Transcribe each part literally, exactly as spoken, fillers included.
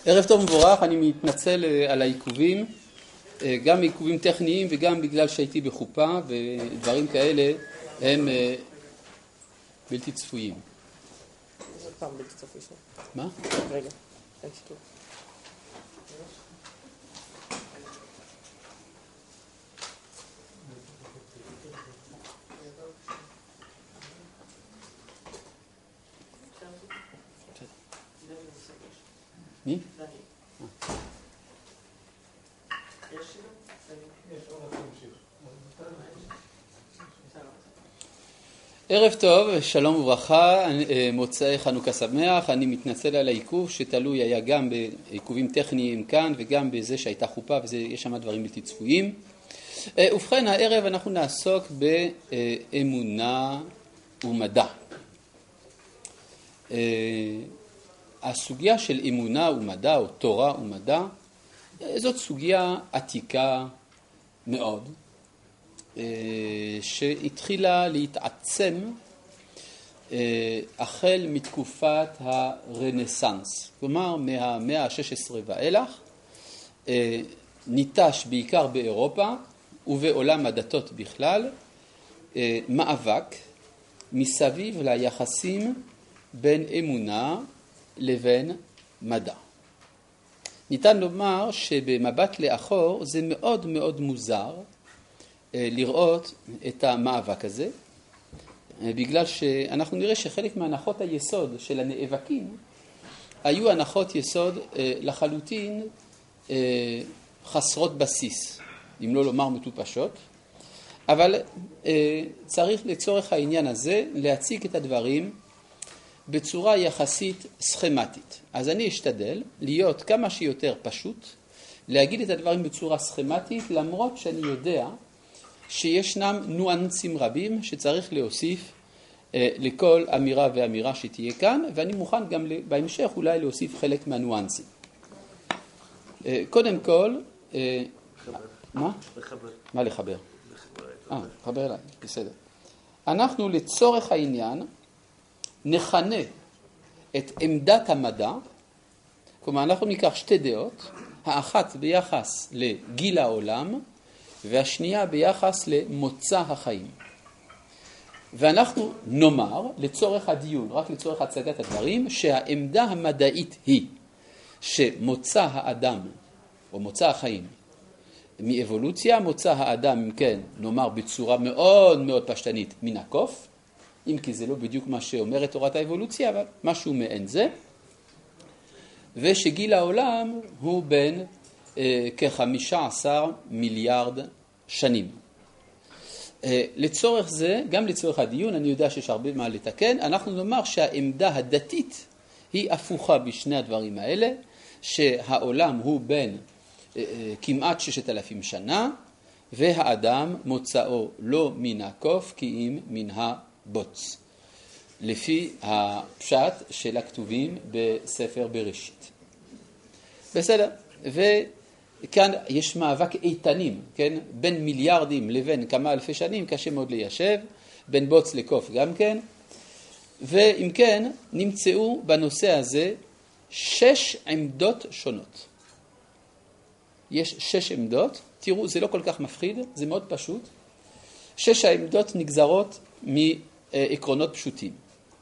ערב טוב מבורך, אני מתנצל על העיכובים, גם עיכובים טכניים וגם בגלל שהייתי בחופה ודברים כאלה הם בלתי צפויים. זה פעם בלתי צפוי שני. מה? רגע, אין שיתוף. מי? ערב טוב, שלום וברכה, מוצאי חנוכה שמח. אני מתנצל על העיכוב שתלוי היה גם בעיכובים טכניים כאן וגם בזה שהייתה חופה ויש שם דברים בלתי צפויים. ובכן, הערב אנחנו נעסוק באמונה ומדע. הסוגיה של אמונה ומדע או תורה ומדע זאת סוגיה עתיקה מאוד שהתחילה להתעצם החל מתקופת הרנסנס, כלומר מהמאה ה-שש עשרה ואילך ניטש בעיקר באירופה ובעולם הדתות בכלל מאבק מסביב ליחסים בין אמונה לבין מדע. ניתן לומר שבמבט לאחור זה מאוד מאוד מוזר לראות את המאבק הזה, בגלל שאנחנו נראה שחלק מהנחות היסוד של הנאבקים היו הנחות יסוד לחלוטין חסרות בסיס, אם לא לומר מטופשות, אבל צריך לצורך העניין הזה להציג את הדברים בצורה יחסית סכמטית. אז אני אשתדל להיות כמה שיותר פשוט, להגיד את הדברים בצורה סכמטית, למרות שאני יודע שישנם ניואנסים רבים שצריך להוסיף אה, לכל אמירה ואמירה שתהיה כאן, ואני מוכן גם בהמשך אולי להוסיף חלק מהניואנסים. אה, קודם כל, אה, מה? לחבר. מה לחבר? אה, לחבר אליי, בסדר. אנחנו לצורך העניין נכנה את עמדת המדע, כלומר אנחנו ניקח שתי דעות, האחת ביחס לגיל העולם והשנייה ביחס למוצא החיים. ואנחנו נאמר לצורך הדיון, רק לצורך הצגת הדברים, שהעמדה המדעית היא שמוצא האדם או מוצא החיים מאבולוציה, מוצא האדם אם כן נאמר בצורה מאוד מאוד פשטנית מן הקוף, אם כי זה לא בדיוק מה שאומרת תורת האבולוציה, אבל משהו מעין זה, ושגיל העולם הוא בין אה, כ-חמישה עשר מיליארד שנים. אה, לצורך זה, גם לצורך הדיון, אני יודע שיש הרבה מה לתקן, אנחנו נאמר שהעמדה הדתית היא הפוכה בשני הדברים האלה, שהעולם הוא בין אה, אה, כמעט ששת אלפים שנה, והאדם מוצאו לא מן הקוף כי אם מן הבוץ, לפי הפשט של הכתובים בספר בראשית. בסדר, וכאן יש מאבק איתנים, כן? בין מיליארדים לבין כמה אלפי שנים, קשה מאוד ליישב, בין בוץ לקוף גם כן, ואם כן נמצאו בנושא הזה שש עמדות שונות. יש שש עמדות, תראו זה לא כל כך מפחיד, זה מאוד פשוט, שש העמדות נגזרות מעקרונות פשוטים.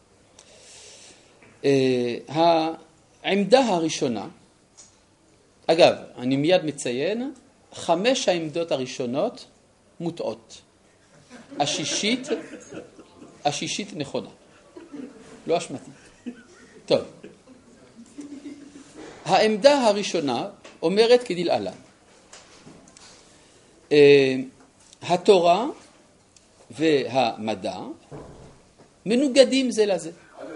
העמדה הראשונה, אגב, אני מיד מציין, חמש העמדות הראשונות מוטעות. השישית, השישית נכונה. לא אשמתי. טוב. העמדה הראשונה אומרת כדלהלן. התורה והמדע מנוגדים זה לזה.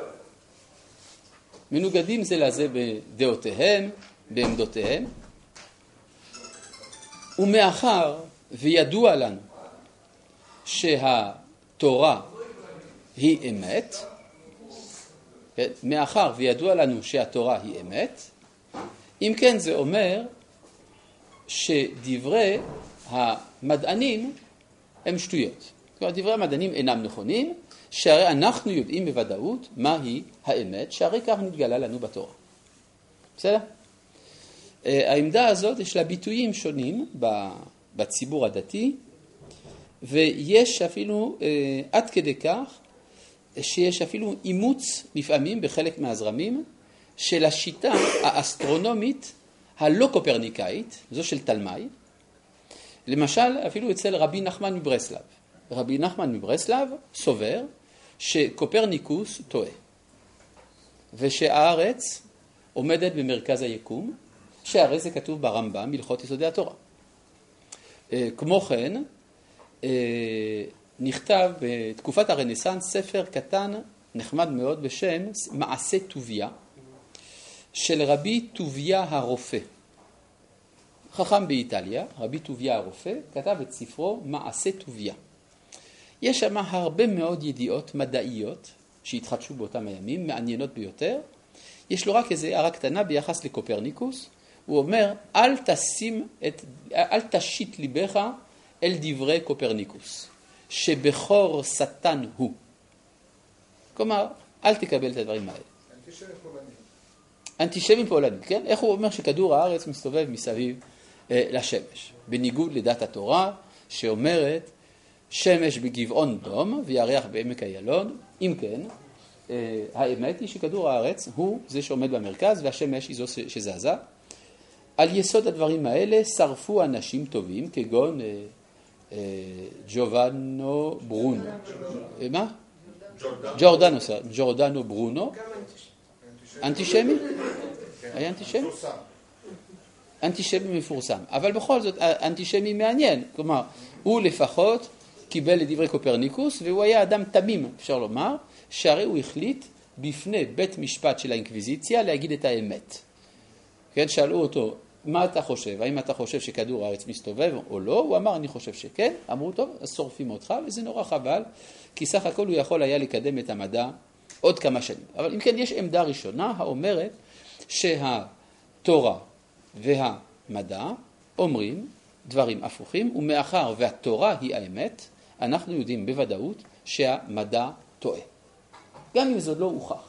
מנוגדים זה לזה בדעותיהם, בעמדותיהם, ומאחר וידוע לנו שהתורה היא אמת, מאחר וידוע לנו שהתורה היא אמת, אם כן זה אומר שדברי המדענים הם שטויות. כלומר, דברי המדענים אינם נכונים, שהרי אנחנו יודעים בוודאות מהי האמת, שהרי כך נתגלה לנו בתורה. בסדר? העמדה הזאת יש לה ביטויים שונים בציבור הדתי, ויש אפילו עד כדי כך שיש אפילו אימוץ לפעמים בחלק מהזרמים של השיטה האסטרונומית הלא קופרניקאית, זו של תלמי, למשל אפילו אצל רבי נחמן מברסלב. רבי נחמן מברסלב סובר שקופרניקוס טועה, ושהארץ עומדת במרכז היקום, שהרי זה כתוב ברמב"ם, הלכות יסודי התורה. כמו כן, נכתב בתקופת הרנסנס ספר קטן נחמד מאוד בשם מעשה טוביה, של רבי טוביה הרופא. חכם באיטליה, רבי טוביה הרופא, כתב את ספרו מעשה טוביה. יש שם הרבה מאוד ידיעות מדעיות שהתחדשו באותם הימים, מעניינות ביותר. יש לו רק איזו הערה קטנה ביחס לקופרניקוס. הוא אומר, אל תשים את, אל תשית ליבך אל דברי קופרניקוס, שבכור שטן הוא. כלומר, אל תקבל את הדברים האלה. אנטישמי פולני. אנטישמי פולני, כן? איך הוא אומר שכדור הארץ מסתובב מסביב אה, לשמש? בניגוד לדת התורה, שאומרת, שמש בגבעון דום וירח בעמק איילון. אם כן, אה, האמת היא שכדור הארץ הוא זה שעומד במרכז, והשמש היא זו שזזה. על יסוד הדברים האלה שרפו אנשים טובים, כגון אה, אה, ג'ובאנו ברונו. אה, מה? ג'ורדנו, ג'ורדנו ברונו. אנטישמי? היה אנטישמי? אנטישמי מפורסם. אבל בכל זאת, אנטישמי מעניין. כלומר, הוא לפחות קיבל את דברי קופרניקוס, והוא היה אדם תמים, אפשר לומר, שהרי הוא החליט בפני בית משפט של האינקוויזיציה להגיד את האמת. כן, שאלו אותו, מה אתה חושב? האם אתה חושב שכדור הארץ מסתובב או לא? הוא אמר, אני חושב שכן. אמרו, טוב, אז שורפים אותך, וזה נורא חבל, כי סך הכל הוא יכול היה לקדם את המדע עוד כמה שנים. אבל אם כן, יש עמדה ראשונה האומרת שהתורה והמדע אומרים דברים הפוכים, ומאחר והתורה היא האמת, אנחנו יודעים בוודאות שהמדע טועה. גם אם זאת לא הוכח.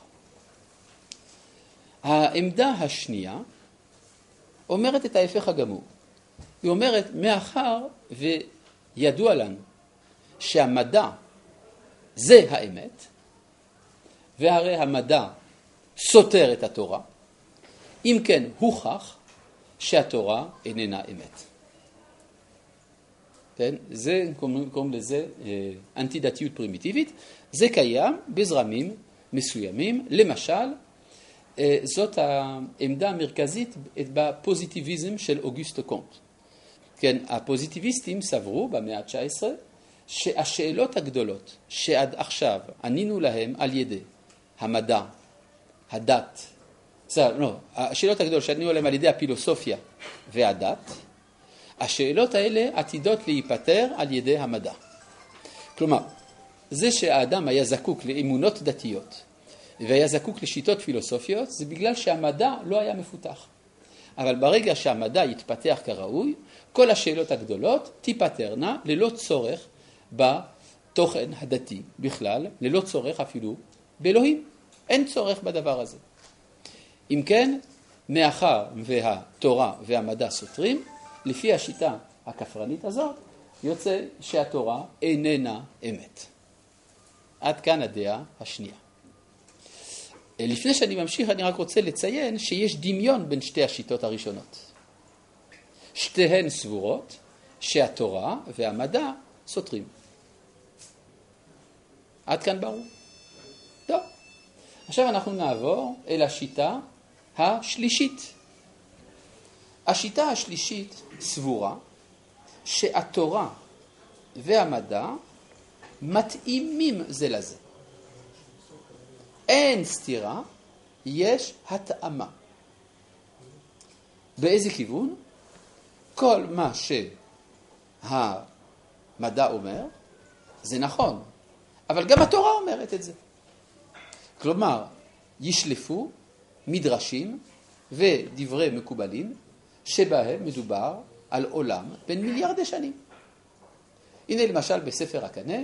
העמדה השנייה אומרת את ההפך הגמור. היא אומרת, מאחר וידוע לנו שהמדע זה האמת, והרי המדע סותר את התורה, אם כן הוכח שהתורה איננה אמת. כן? זה, קוראים לזה אנטי-דתיות פרימיטיבית. זה קיים בזרמים מסוימים. למשל, זאת העמדה המרכזית בפוזיטיביזם של אוגוסט קונט. כן, הפוזיטיביסטים סברו במאה ה-תשע עשרה שהשאלות הגדולות שעד עכשיו ענינו להם על ידי המדע, הדת, זה, לא, השאלות הגדולות שענינו להם על ידי הפילוסופיה והדת, השאלות האלה עתידות להיפטר על ידי המדע. כלומר, זה שהאדם היה זקוק לאמונות דתיות והיה זקוק לשיטות פילוסופיות, זה בגלל שהמדע לא היה מפותח. אבל ברגע שהמדע יתפתח כראוי, כל השאלות הגדולות תיפטרנה ללא צורך בתוכן הדתי בכלל, ללא צורך אפילו באלוהים. אין צורך בדבר הזה. אם כן, מאחר והתורה והמדע סותרים, לפי השיטה הכפרנית הזאת, יוצא שהתורה איננה אמת. עד כאן הדעה השנייה. לפני שאני ממשיך, אני רק רוצה לציין שיש דמיון בין שתי השיטות הראשונות. שתיהן סבורות שהתורה והמדע סותרים. עד כאן ברור. טוב. עכשיו אנחנו נעבור אל השיטה השלישית. השיטה השלישית סבורה שהתורה והמדע מתאימים זה לזה. אין סתירה, יש התאמה. באיזה כיוון? כל מה שהמדע אומר, זה נכון, אבל גם התורה אומרת את זה. כלומר, ישלפו מדרשים ודברי מקובלים, שבהם מדובר על עולם בין מיליארדי שנים. הנה למשל בספר הקנה,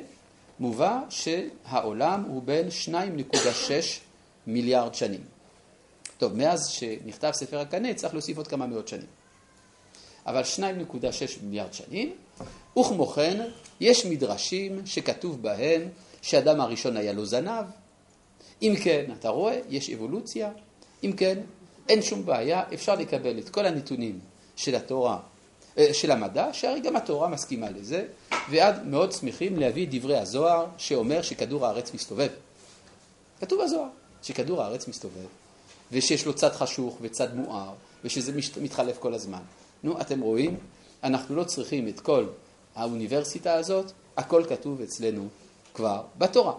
מובא שהעולם הוא בין שתיים נקודה שש מיליארד שנים. טוב, מאז שנכתב ספר הקנה צריך להוסיף עוד כמה מאות שנים. אבל שתיים נקודה שש מיליארד שנים, וכמו כן יש מדרשים שכתוב בהם שאדם הראשון היה לו זנב. אם כן, אתה רואה, יש אבולוציה. אם כן, אין שום בעיה, אפשר לקבל את כל הנתונים של התורה, של המדע, שהרי גם התורה מסכימה לזה, ועד מאוד שמחים להביא דברי הזוהר שאומר שכדור הארץ מסתובב. כתוב הזוהר שכדור הארץ מסתובב, ושיש לו צד חשוך וצד מואר, ושזה מתחלף כל הזמן. נו, אתם רואים, אנחנו לא צריכים את כל האוניברסיטה הזאת, הכל כתוב אצלנו כבר בתורה.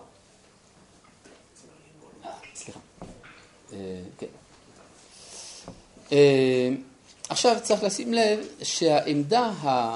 סליחה. כן. עכשיו צריך לשים לב שהעמדה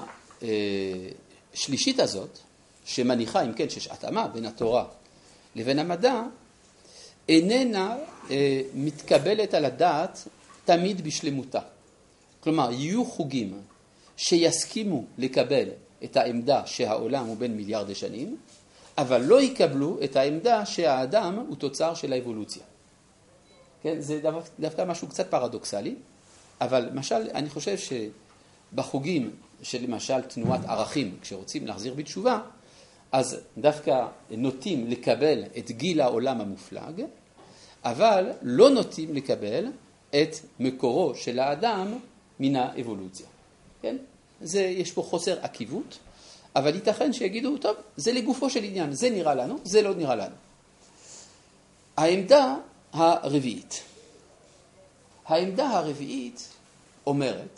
השלישית הזאת, שמניחה אם כן שיש התאמה בין התורה לבין המדע, איננה מתקבלת על הדעת תמיד בשלמותה. כלומר, יהיו חוגים שיסכימו לקבל את העמדה שהעולם הוא בין מיליארדי שנים, אבל לא יקבלו את העמדה שהאדם הוא תוצר של האבולוציה. כן, זה דווקא משהו קצת פרדוקסלי, אבל למשל, אני חושב שבחוגים של למשל תנועת ערכים, כשרוצים להחזיר בתשובה, אז דווקא נוטים לקבל את גיל העולם המופלג, אבל לא נוטים לקבל את מקורו של האדם מן האבולוציה. כן? זה, יש פה חוסר עקיבות, אבל ייתכן שיגידו, טוב, זה לגופו של עניין, זה נראה לנו, זה לא נראה לנו. העמדה הרביעית. העמדה הרביעית אומרת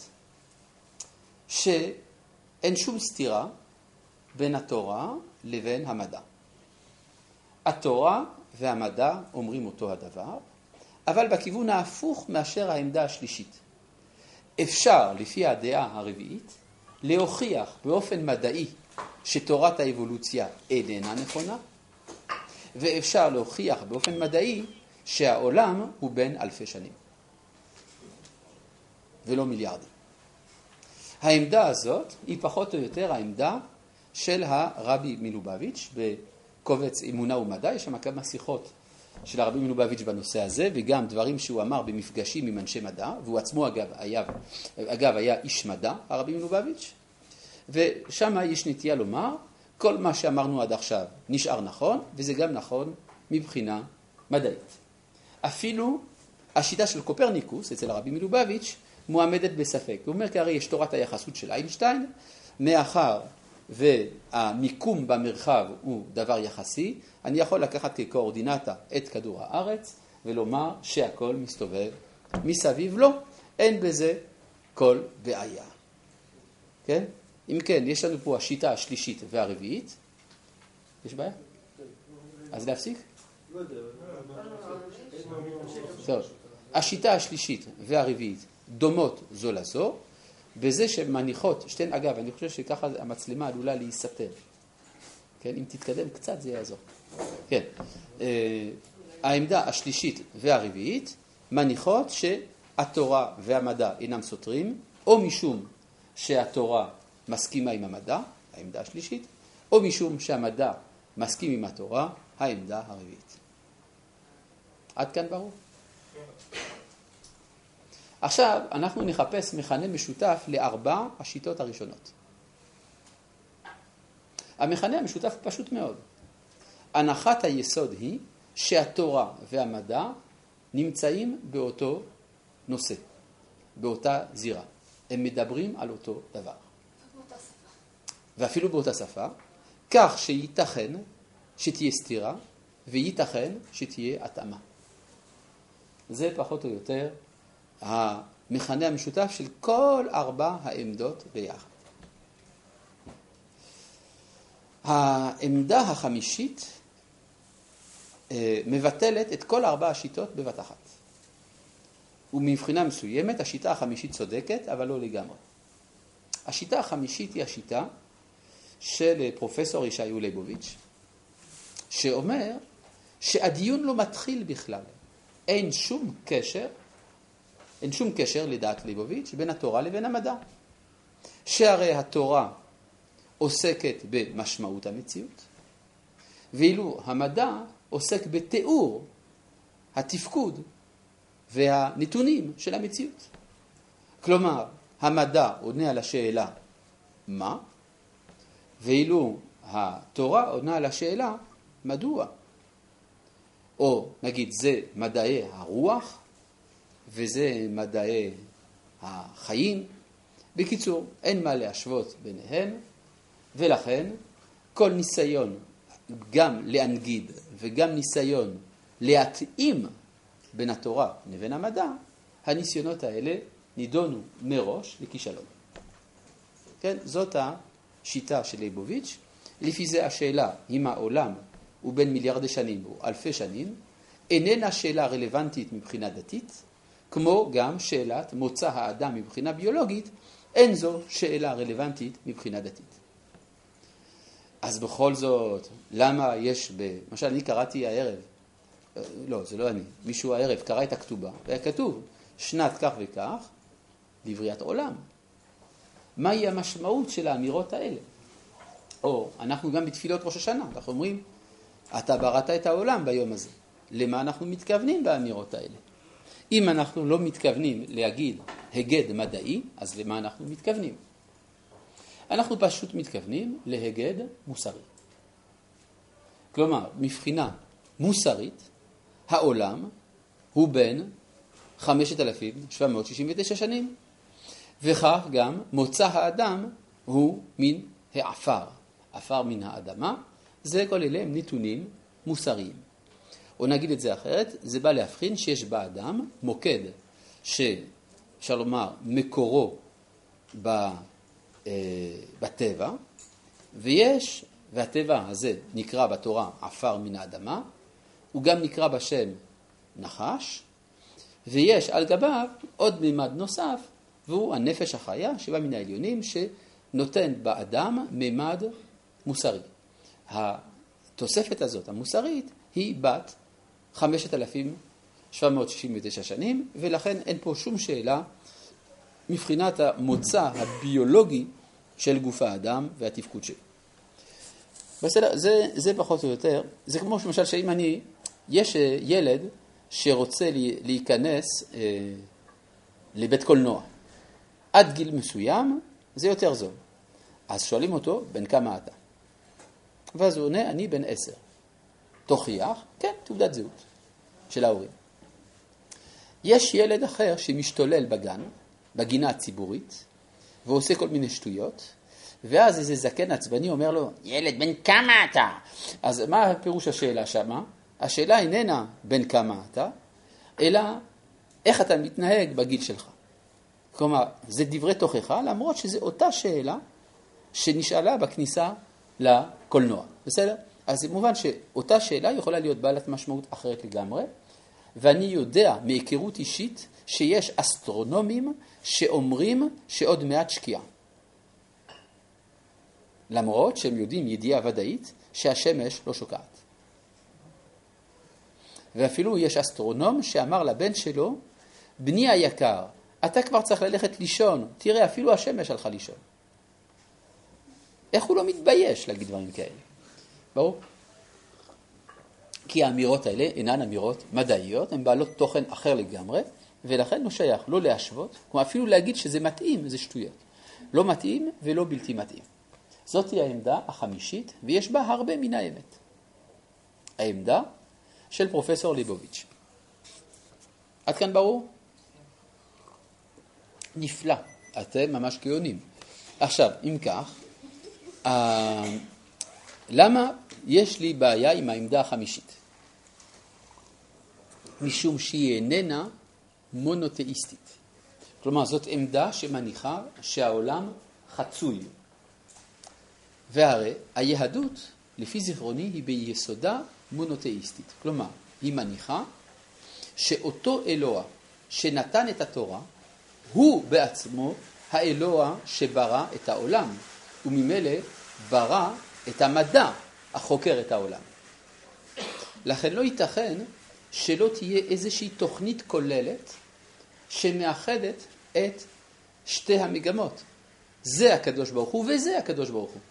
שאין שום סתירה בין התורה לבין המדע. התורה והמדע אומרים אותו הדבר, אבל בכיוון ההפוך מאשר העמדה השלישית. אפשר, לפי הדעה הרביעית, להוכיח באופן מדעי שתורת האבולוציה איננה נכונה, ואפשר להוכיח באופן מדעי שהעולם הוא בין אלפי שנים, ולא מיליארדים. העמדה הזאת היא פחות או יותר העמדה של הרבי מלובביץ' בקובץ אמונה ומדע. יש שם כמה שיחות של הרבי מלובביץ' בנושא הזה, וגם דברים שהוא אמר במפגשים עם אנשי מדע, והוא עצמו אגב היה, אגב, היה איש מדע, הרבי מלובביץ', ושם יש נטייה לומר, כל מה שאמרנו עד עכשיו נשאר נכון, וזה גם נכון מבחינה מדעית. אפילו השיטה של קופרניקוס אצל הרבי מלובביץ' מועמדת בספק. הוא אומר כי הרי יש תורת היחסות של איינשטיין, מאחר והמיקום במרחב הוא דבר יחסי, אני יכול לקחת כקואורדינטה את כדור הארץ ולומר שהכל מסתובב מסביב לו, אין בזה כל בעיה. כן? אם כן, יש לנו פה השיטה השלישית והרביעית. יש בעיה? אז להפסיק? לא יודע. טוב. השיטה השלישית והרביעית דומות זו לזו, בזה שמניחות, שתיהן, אגב, אני חושב שככה המצלמה עלולה להיסתר. כן? אם תתקדם קצת זה יעזור. כן. העמדה השלישית והרביעית מניחות שהתורה והמדע אינם סותרים, או משום שהתורה מסכימה עם המדע, העמדה השלישית, או משום שהמדע מסכים עם התורה, העמדה הרביעית. עד כאן ברור? עכשיו אנחנו נחפש מכנה משותף לארבע השיטות הראשונות. המכנה המשותף הוא פשוט מאוד. הנחת היסוד היא שהתורה והמדע נמצאים באותו נושא, באותה זירה. הם מדברים על אותו דבר. ואפילו באותה שפה, כך שייתכן שתהיה סתירה, וייתכן שתהיה התאמה. זה פחות או יותר המכנה המשותף של כל ארבע העמדות ביחד. העמדה החמישית מבטלת את כל ארבע השיטות בבת אחת. ומבחינה מסוימת השיטה החמישית צודקת, אבל לא לגמרי. השיטה החמישית היא השיטה של פרופסור ישעיהו ליבוביץ', שאומר שהדיון לא מתחיל בכלל. אין שום קשר, אין שום קשר לדעת ליבוביץ' בין התורה לבין המדע. שהרי התורה עוסקת במשמעות המציאות, ואילו המדע עוסק בתיאור התפקוד והנתונים של המציאות. כלומר, המדע עונה על השאלה מה, ואילו התורה עונה על השאלה מדוע. או נגיד זה מדעי הרוח וזה מדעי החיים. בקיצור, אין מה להשוות ביניהם, ולכן כל ניסיון גם להנגיד וגם ניסיון להתאים בין התורה לבין המדע, הניסיונות האלה נידונו מראש לכישלון. כן, זאת השיטה של ליבוביץ'. לפי זה השאלה אם העולם הוא בין מיליארדי שנים או אלפי שנים, איננה שאלה רלוונטית מבחינה דתית, כמו גם שאלת מוצא האדם מבחינה ביולוגית, אין זו שאלה רלוונטית מבחינה דתית. אז בכל זאת, למה יש, למשל אני קראתי הערב, לא, זה לא אני, מישהו הערב קרא את הכתובה, והיה כתוב שנת כך וכך לבריאת עולם. מהי המשמעות של האמירות האלה? או אנחנו גם בתפילות ראש השנה, אנחנו אומרים, אתה בראת את העולם ביום הזה. למה אנחנו מתכוונים באמירות האלה? אם אנחנו לא מתכוונים להגיד הגד מדעי, אז למה אנחנו מתכוונים? אנחנו פשוט מתכוונים להגד מוסרי. כלומר, מבחינה מוסרית, העולם הוא בין חמשת אלפים שבע מאות שישים ותשע שנים, וכך גם מוצא האדם הוא מן העפר. עפר מן האדמה, זה כל אלה הם נתונים מוסריים. או נגיד את זה אחרת, זה בא להבחין שיש באדם מוקד שאפשר לומר מקורו בטבע, ויש, והטבע הזה נקרא בתורה עפר מן האדמה, הוא גם נקרא בשם נחש, ויש על גביו עוד ממד נוסף, והוא הנפש החיה שבא מן העליונים שנותן באדם ממד מוסרי. התוספת הזאת, המוסרית, היא בת חמשת אלפים שבע מאות שישים ותשע שנים, ולכן אין פה שום שאלה מבחינת המוצא הביולוגי של גוף האדם והתפקוד שלו. בסדר, זה, זה פחות או יותר, זה כמו למשל שאם אני, יש ילד שרוצה להיכנס אה, לבית קולנוע, עד גיל מסוים זה יותר זול. אז שואלים אותו, בן כמה אתה? ואז הוא עונה, אני בן עשר. תוכיח, כן, תעודת זהות של ההורים. יש ילד אחר שמשתולל בגן, בגינה הציבורית, ועושה כל מיני שטויות, ואז איזה זקן עצבני אומר לו, ילד, בן כמה אתה? אז מה הפירוש השאלה שמה? השאלה איננה בן כמה אתה, אלא איך אתה מתנהג בגיל שלך. כלומר, זה דברי תוכחה, למרות שזו אותה שאלה שנשאלה בכניסה לקולנוע. בסדר? אז זה מובן שאותה שאלה יכולה להיות בעלת משמעות אחרת לגמרי, ואני יודע מהיכרות אישית שיש אסטרונומים שאומרים שעוד מעט שקיעה. למרות שהם יודעים ידיעה ודאית שהשמש לא שוקעת. ואפילו יש אסטרונום שאמר לבן שלו, בני היקר, אתה כבר צריך ללכת לישון, תראה אפילו השמש הלכה לישון. איך הוא לא מתבייש להגיד דברים כאלה? ברור? כי האמירות האלה אינן אמירות מדעיות, הן בעלות תוכן אחר לגמרי, ולכן לא שייך לא להשוות, כמו אפילו להגיד שזה מתאים, זה שטויות. לא מתאים ולא בלתי מתאים. זאת היא העמדה החמישית, ויש בה הרבה מן האמת. העמדה של פרופסור ליבוביץ'. עד כאן ברור? נפלא, אתם ממש גאונים. עכשיו, אם כך, אה, למה יש לי בעיה עם העמדה החמישית? משום שהיא איננה מונותאיסטית. כלומר, זאת עמדה שמניחה שהעולם חצוי. והרי היהדות, לפי זיכרוני, היא ביסודה מונותאיסטית. כלומר, היא מניחה שאותו אלוה שנתן את התורה, הוא בעצמו האלוה שברא את העולם, וממילא ברא את המדע החוקר את העולם. לכן לא ייתכן שלא תהיה איזושהי תוכנית כוללת שמאחדת את שתי המגמות. זה הקדוש ברוך הוא וזה הקדוש ברוך הוא.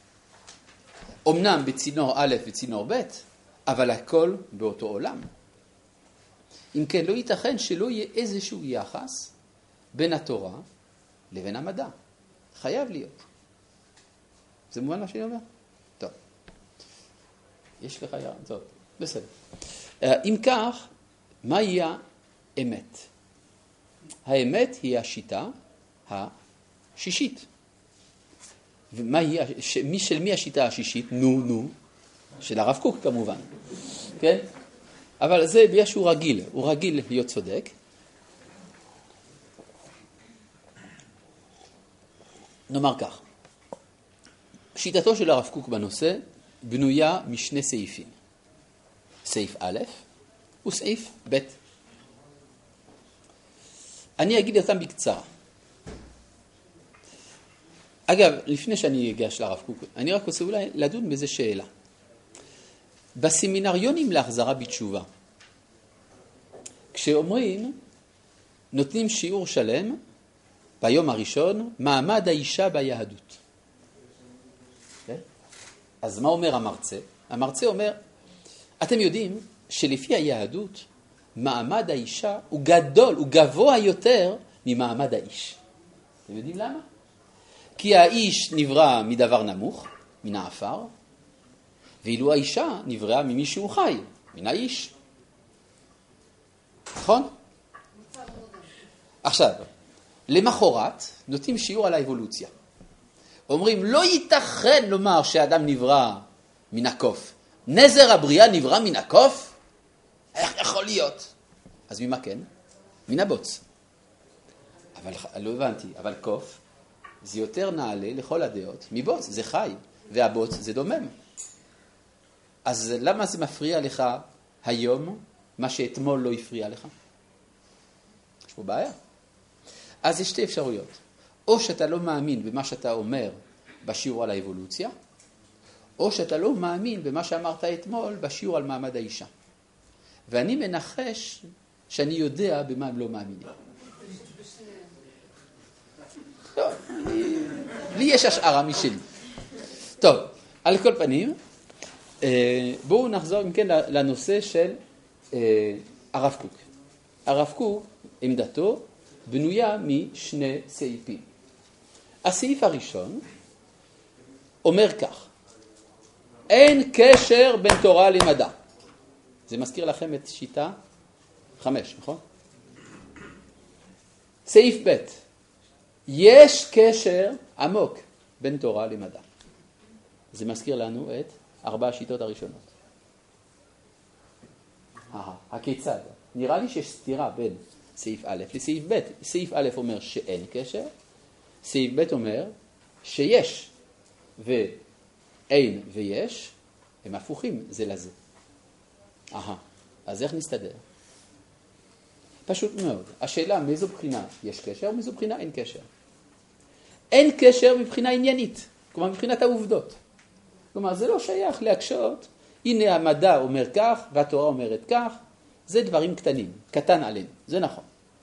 אמנם בצינור א' וצינור ב', אבל הכל באותו עולם. אם כן, לא ייתכן שלא יהיה איזשהו יחס בין התורה לבין המדע. חייב להיות. זה מובן מה שאני אומר? טוב. יש לך ירם? טוב, בסדר. אם כך, מה יהיה האמת? האמת היא השיטה השישית. ומה היא, מי של מי השיטה השישית? נו, נו. של הרב קוק כמובן. כן? אבל זה בגלל שהוא רגיל. הוא רגיל להיות צודק. נאמר כך. שיטתו של הרב קוק בנושא בנויה משני סעיפים. סעיף א' וסעיף ב'. אני אגיד אותם בקצרה. אגב, לפני שאני אגש לרב קוק, אני רק רוצה אולי לדון בזה שאלה. בסמינריונים להחזרה בתשובה, כשאומרים, נותנים שיעור שלם, ביום הראשון, מעמד האישה ביהדות. אז מה אומר המרצה? המרצה אומר, אתם יודעים שלפי היהדות, מעמד האישה הוא גדול, הוא גבוה יותר ממעמד האיש. אתם יודעים למה? כי האיש נברא מדבר נמוך, מן האפר, ואילו האישה נבראה ממישהו חי, מן האיש. נכון? עכשיו, למחרת נותנים שיעור על האבולוציה. אומרים, לא ייתכן לומר שהאדם נברא מן הקוף. נזר הבריאה נברא מן הקוף? איך יכול להיות? אז ממה כן? מן הבוץ. אבל לא הבנתי, אבל קוף זה יותר נעלה לכל הדעות מבוץ, זה חי, והבוץ זה דומם. אז למה זה מפריע לך היום, מה שאתמול לא הפריע לך? יש פה בעיה. אז יש שתי אפשרויות. או שאתה לא מאמין במה שאתה אומר בשיעור על האבולוציה, או שאתה לא מאמין במה שאמרת אתמול בשיעור על מעמד האישה. ואני מנחש שאני יודע במה הם לא מאמינים. טוב, לי יש השערה משלי. טוב, על כל פנים, בואו נחזור אם כן לנושא של הרב קוק. הרב קוק, עמדתו, בנויה משני סעיפים. הסעיף הראשון אומר כך, אין קשר בין תורה למדע. זה מזכיר לכם את שיטה חמש, נכון? סעיף ב', יש קשר עמוק בין תורה למדע. זה מזכיר לנו את ארבע השיטות הראשונות. הכיצד? נראה לי שיש סתירה בין סעיף א' לסעיף ב'. סעיף א' אומר שאין קשר, סעיף ב' אומר שיש ואין ויש, הם הפוכים זה לזה. אהה, אז איך נסתדר? פשוט מאוד. השאלה מאיזו בחינה יש קשר ומאיזו בחינה אין קשר. אין קשר מבחינה עניינית, כלומר מבחינת העובדות. כלומר זה לא שייך להקשות, הנה המדע אומר כך והתורה אומרת כך, זה דברים קטנים, קטן עלינו, זה נכון.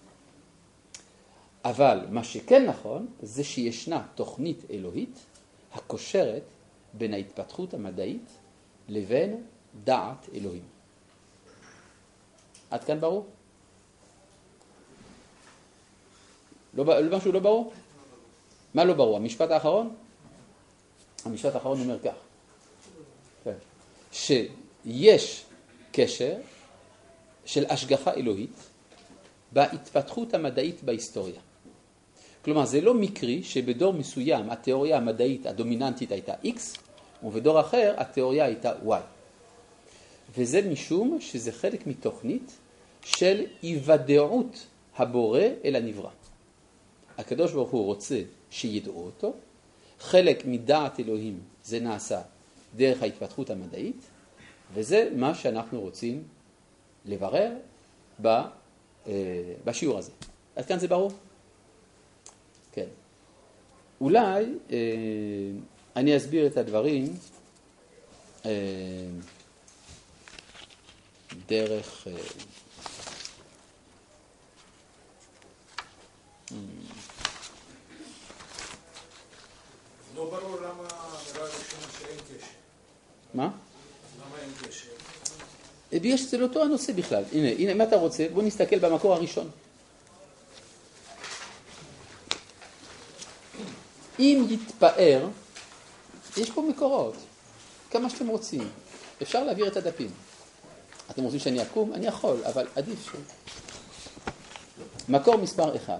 אבל מה שכן נכון זה שישנה תוכנית אלוהית הקושרת בין ההתפתחות המדעית לבין דעת אלוהים. עד כאן ברור? לא, משהו לא ברור? מה לא ברור? המשפט האחרון? המשפט האחרון אומר כך. שיש קשר של השגחה אלוהית בהתפתחות המדעית בהיסטוריה. כלומר, זה לא מקרי שבדור מסוים התיאוריה המדעית הדומיננטית הייתה X, ובדור אחר התיאוריה הייתה Y. וזה משום שזה חלק מתוכנית של היוודעות הבורא אל הנברא. הקדוש ברוך הוא רוצה שידעו אותו, חלק מדעת אלוהים זה נעשה דרך ההתפתחות המדעית, וזה מה שאנחנו רוצים לברר בשיעור הזה. אז כאן זה ברור? כן. אולי אה, אני אסביר את הדברים אה, דרך... אה, לא ברור למה נראה ראשון שאין קשר. מה? למה אין קשר? בגלל שזה לא אותו הנושא בכלל. הנה, הנה, מה אתה רוצה? בוא נסתכל במקור הראשון. אם יתפאר, יש פה מקורות, כמה שאתם רוצים. אפשר להעביר את הדפים. אתם רוצים שאני אקום? אני יכול, אבל עדיף ש... מקור מספר אחד.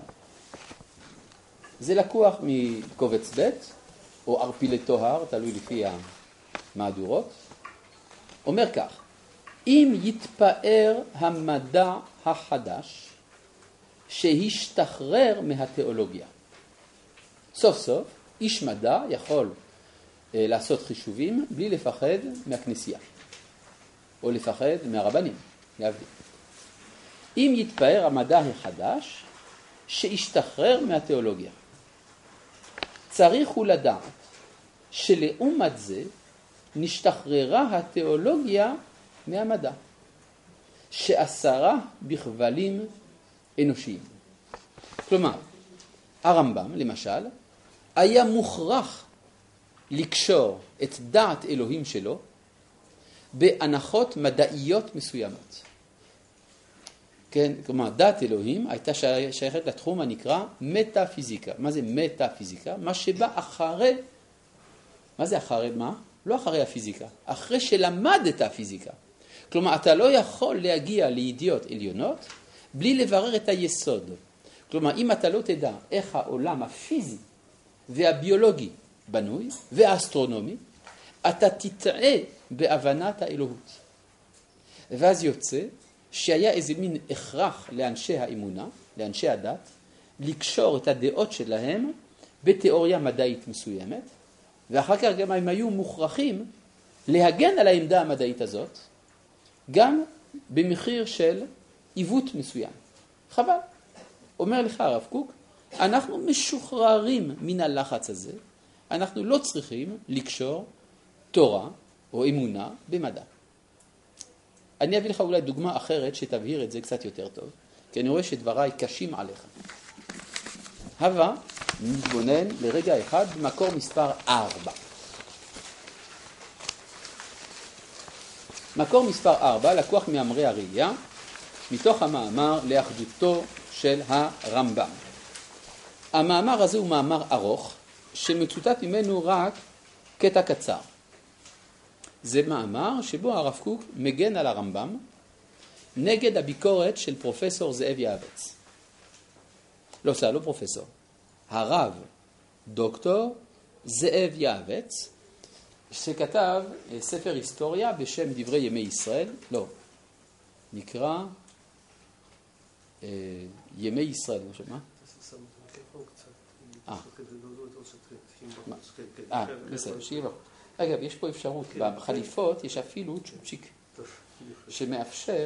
זה לקוח מקובץ ב' או ערפילי טוהר, תלוי לפי המהדורות. אומר כך, אם יתפאר המדע החדש שהשתחרר מהתיאולוגיה. סוף סוף, איש מדע יכול אה, לעשות חישובים בלי לפחד מהכנסייה, או לפחד מהרבנים, להבדיל. אם יתפאר המדע החדש שהשתחרר מהתיאולוגיה. צריך הוא לדעת שלעומת זה נשתחררה התיאולוגיה מהמדע, שאסרה בכבלים אנושיים. כלומר, הרמב"ם, למשל, היה מוכרח לקשור את דעת אלוהים שלו בהנחות מדעיות מסוימות. כן, כלומר, דעת אלוהים הייתה שייכת לתחום הנקרא מטאפיזיקה. מה זה מטאפיזיקה? מה שבא אחרי, מה זה אחרי מה? לא אחרי הפיזיקה, אחרי שלמד את הפיזיקה. כלומר, אתה לא יכול להגיע לידיעות עליונות בלי לברר את היסוד. כלומר, אם אתה לא תדע איך העולם הפיזי והביולוגי בנוי והאסטרונומי, אתה תטעה בהבנת האלוהות. ואז יוצא שהיה איזה מין הכרח לאנשי האמונה, לאנשי הדת, לקשור את הדעות שלהם בתיאוריה מדעית מסוימת, ואחר כך גם הם היו מוכרחים להגן על העמדה המדעית הזאת, גם במחיר של עיוות מסוים. חבל. אומר לך הרב קוק, אנחנו משוחררים מן הלחץ הזה, אנחנו לא צריכים לקשור תורה או אמונה במדע. אני אביא לך אולי דוגמה אחרת שתבהיר את זה קצת יותר טוב, כי אני רואה שדבריי קשים עליך. הווה נתבונן לרגע אחד במקור מספר ארבע. מקור מספר ארבע לקוח מאמרי הראייה, מתוך המאמר לאחדותו של הרמב"ם. המאמר הזה הוא מאמר ארוך, שמצוטט ממנו רק קטע קצר. זה מאמר שבו הרב קוק מגן על הרמב"ם נגד הביקורת של פרופסור זאב יעבץ. לא, זה לא פרופסור. הרב דוקטור זאב יעבץ, שכתב ספר היסטוריה בשם דברי ימי ישראל, לא, נקרא אה, ימי ישראל, לא שמה? אה, בסדר, שיהיה ברור. אגב, יש פה אפשרות, בחליפות יש אפילו צ'ופצ'יק שמאפשר,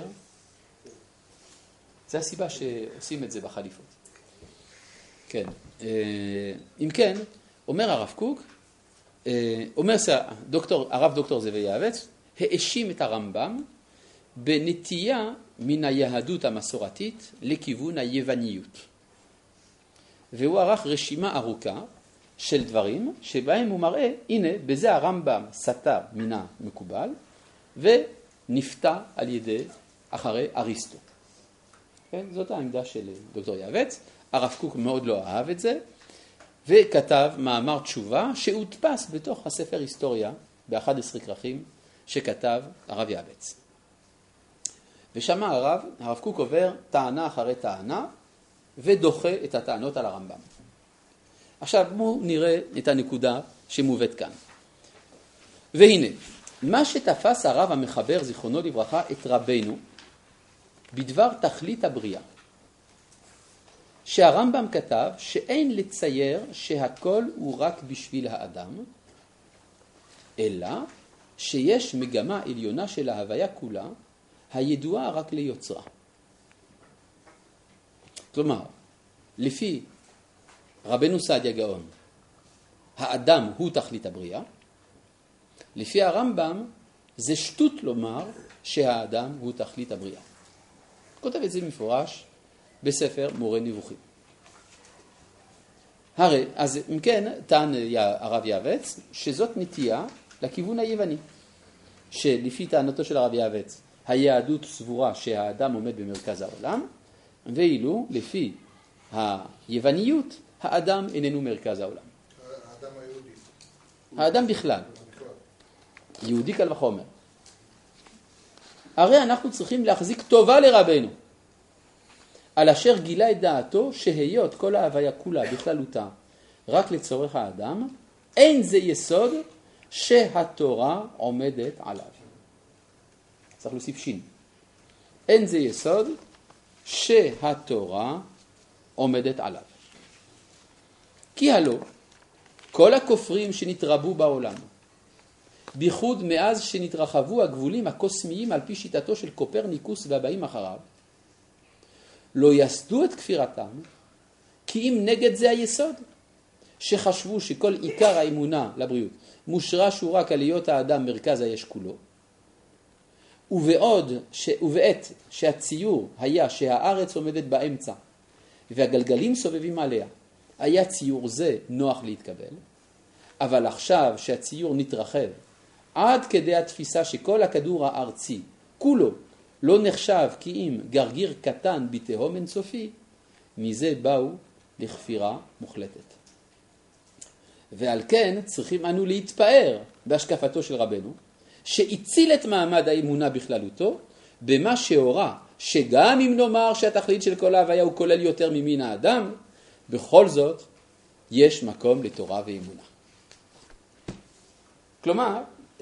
זה הסיבה שעושים את זה בחליפות. כן, אם כן, אומר הרב קוק, אומר דוקטור, הרב דוקטור זאב יעבץ, האשים את הרמב"ם בנטייה מן היהדות המסורתית לכיוון היווניות. והוא ערך רשימה ארוכה של דברים שבהם הוא מראה, הנה, בזה הרמב"ם סתר מן המקובל ונפתע על ידי אחרי אריסטו. כן? זאת העמדה של דוקטור יעבץ. הרב קוק מאוד לא אהב את זה, וכתב מאמר תשובה שהודפס בתוך הספר היסטוריה ב-אחד עשר כרכים שכתב הרב יעבץ. ושם הרב, הרב קוק עובר טענה אחרי טענה ודוחה את הטענות על הרמב"ם. עכשיו בואו נראה את הנקודה שמובאת כאן. והנה, מה שתפס הרב המחבר זיכרונו לברכה את רבנו בדבר תכלית הבריאה, שהרמב"ם כתב שאין לצייר שהכל הוא רק בשביל האדם, אלא שיש מגמה עליונה של ההוויה כולה, הידועה רק ליוצרה. כלומר, לפי רבנו סעדיה גאון, האדם הוא תכלית הבריאה, לפי הרמב"ם זה שטות לומר שהאדם הוא תכלית הבריאה. כותב את זה מפורש בספר מורה נבוכים. הרי, אז אם כן, טען הרב יעבץ, שזאת נטייה לכיוון היווני, שלפי טענתו של הרב יעבץ, היהדות סבורה שהאדם עומד במרכז העולם, ואילו לפי היווניות האדם איננו מרכז העולם. האדם היהודי. האדם בכלל. יהודי קל וחומר. הרי אנחנו צריכים להחזיק טובה לרבנו, על אשר גילה את דעתו שהיות כל ההוויה כולה בכללותה רק לצורך האדם, אין זה יסוד שהתורה עומדת עליו. צריך להוסיף שין. אין זה יסוד שהתורה עומדת עליו. כי הלא, כל הכופרים שנתרבו בעולם, בייחוד מאז שנתרחבו הגבולים הקוסמיים על פי שיטתו של קופרניקוס והבאים אחריו, לא יסדו את כפירתם, כי אם נגד זה היסוד, שחשבו שכל עיקר האמונה לבריאות מושרש הוא רק על להיות האדם מרכז היש כולו, ובעוד ש... ובעת שהציור היה שהארץ עומדת באמצע והגלגלים סובבים עליה, היה ציור זה נוח להתקבל, אבל עכשיו שהציור נתרחב עד כדי התפיסה שכל הכדור הארצי כולו לא נחשב כי אם גרגיר קטן בתהום אינסופי, מזה באו לכפירה מוחלטת. ועל כן צריכים אנו להתפאר בהשקפתו של רבנו, שהציל את מעמד האמונה בכללותו, במה שהורה שגם אם נאמר שהתכלית של כל ההוויה הוא כולל יותר ממין האדם, בכל זאת יש מקום לתורה ואמונה. כלומר,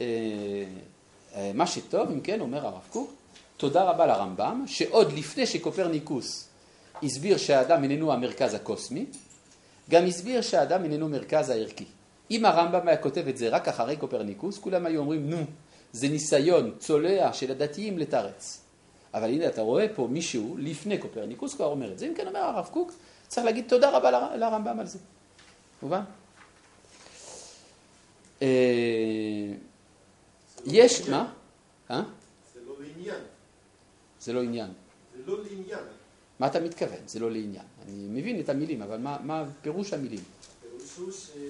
מה שטוב, אם כן, אומר הרב קוק, תודה רבה לרמב"ם, שעוד לפני שקופרניקוס הסביר שהאדם איננו המרכז הקוסמי, גם הסביר שהאדם איננו מרכז הערכי. אם הרמב"ם היה כותב את זה רק אחרי קופרניקוס, כולם היו אומרים, נו, זה ניסיון צולע של הדתיים לתרץ. אבל הנה אתה רואה פה מישהו לפני קופרניקוס כבר אומר את זה. אם כן אומר הרב קוק, צריך להגיד תודה רבה לרמב"ם על זה. מובן? יש, מה? זה לא לעניין. זה לא עניין. זה לא לעניין. מה אתה מתכוון? זה לא לעניין. אני מבין את המילים, אבל מה, מה פירוש המילים? פירוש הוא שהוא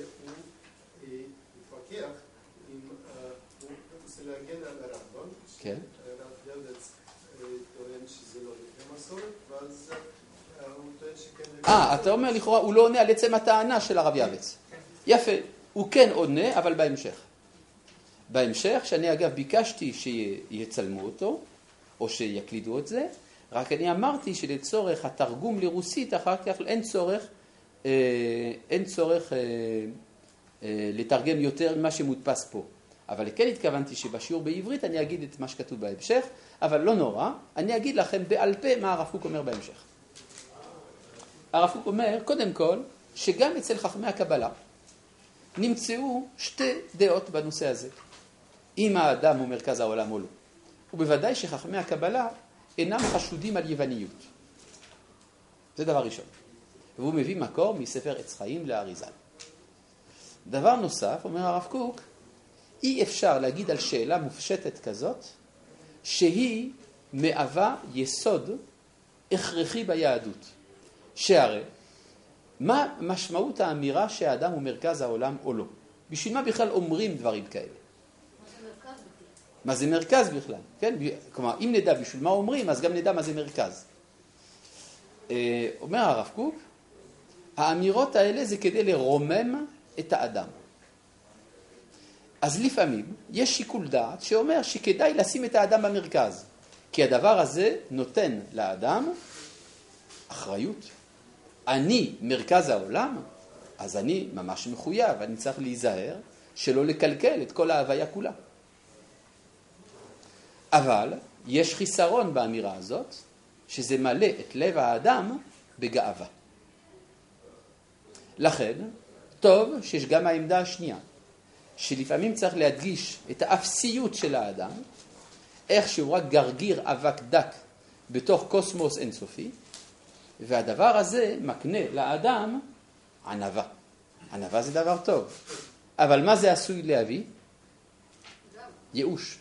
מפקח, הוא רוצה להגן על הרמב"ם, כן. שהרב ירדץ טוען שזה לא לפי מסורת, ואז הוא טוען שכן... אה, אתה אומר לכאורה, הוא לא עונה על עצם הטענה של הרב ירדץ. יפה, הוא כן עונה, אבל בהמשך. בהמשך, שאני אגב ביקשתי שיצלמו אותו, או שיקלידו את זה, רק אני אמרתי שלצורך התרגום לרוסית, אחר כך אין צורך, אה, אין צורך אה, אה, לתרגם יותר ממה שמודפס פה. אבל כן התכוונתי שבשיעור בעברית אני אגיד את מה שכתוב בהמשך, אבל לא נורא, אני אגיד לכם בעל פה מה הרב קוק אומר בהמשך. הרב קוק אומר, קודם כל, שגם אצל חכמי הקבלה נמצאו שתי דעות בנושא הזה. אם האדם הוא מרכז העולם או לא. ובוודאי שחכמי הקבלה אינם חשודים על יווניות. זה דבר ראשון. והוא מביא מקור מספר עץ חיים לאריזל. דבר נוסף, אומר הרב קוק, אי אפשר להגיד על שאלה מופשטת כזאת, שהיא מהווה יסוד הכרחי ביהדות. שהרי, מה משמעות האמירה שהאדם הוא מרכז העולם או לא? בשביל מה בכלל אומרים דברים כאלה? מה זה מרכז בכלל? כן? כלומר, אם נדע בשביל מה אומרים, אז גם נדע מה זה מרכז. אומר הרב קוק, האמירות האלה זה כדי לרומם את האדם. אז לפעמים יש שיקול דעת שאומר שכדאי לשים את האדם במרכז, כי הדבר הזה נותן לאדם אחריות. אני מרכז העולם, אז אני ממש מחויב, אני צריך להיזהר שלא לקלקל את כל ההוויה כולה. אבל יש חיסרון באמירה הזאת, שזה מלא את לב האדם בגאווה. לכן, טוב שיש גם העמדה השנייה, שלפעמים צריך להדגיש את האפסיות של האדם, איך שהוא רק גרגיר אבק דק בתוך קוסמוס אינסופי, והדבר הזה מקנה לאדם ענווה. ענווה זה דבר טוב. אבל מה זה עשוי להביא? ייאוש.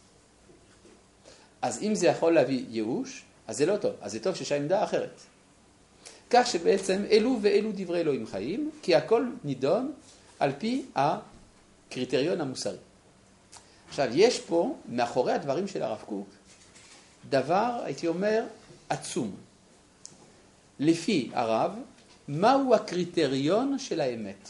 אז אם זה יכול להביא ייאוש, אז זה לא טוב. אז זה טוב שיש עמדה אחרת. כך שבעצם אלו ואלו דברי אלוהים חיים, כי הכל נידון על פי הקריטריון המוסרי. עכשיו, יש פה, מאחורי הדברים של הרב קוק, דבר, הייתי אומר, עצום. לפי הרב, מהו הקריטריון של האמת?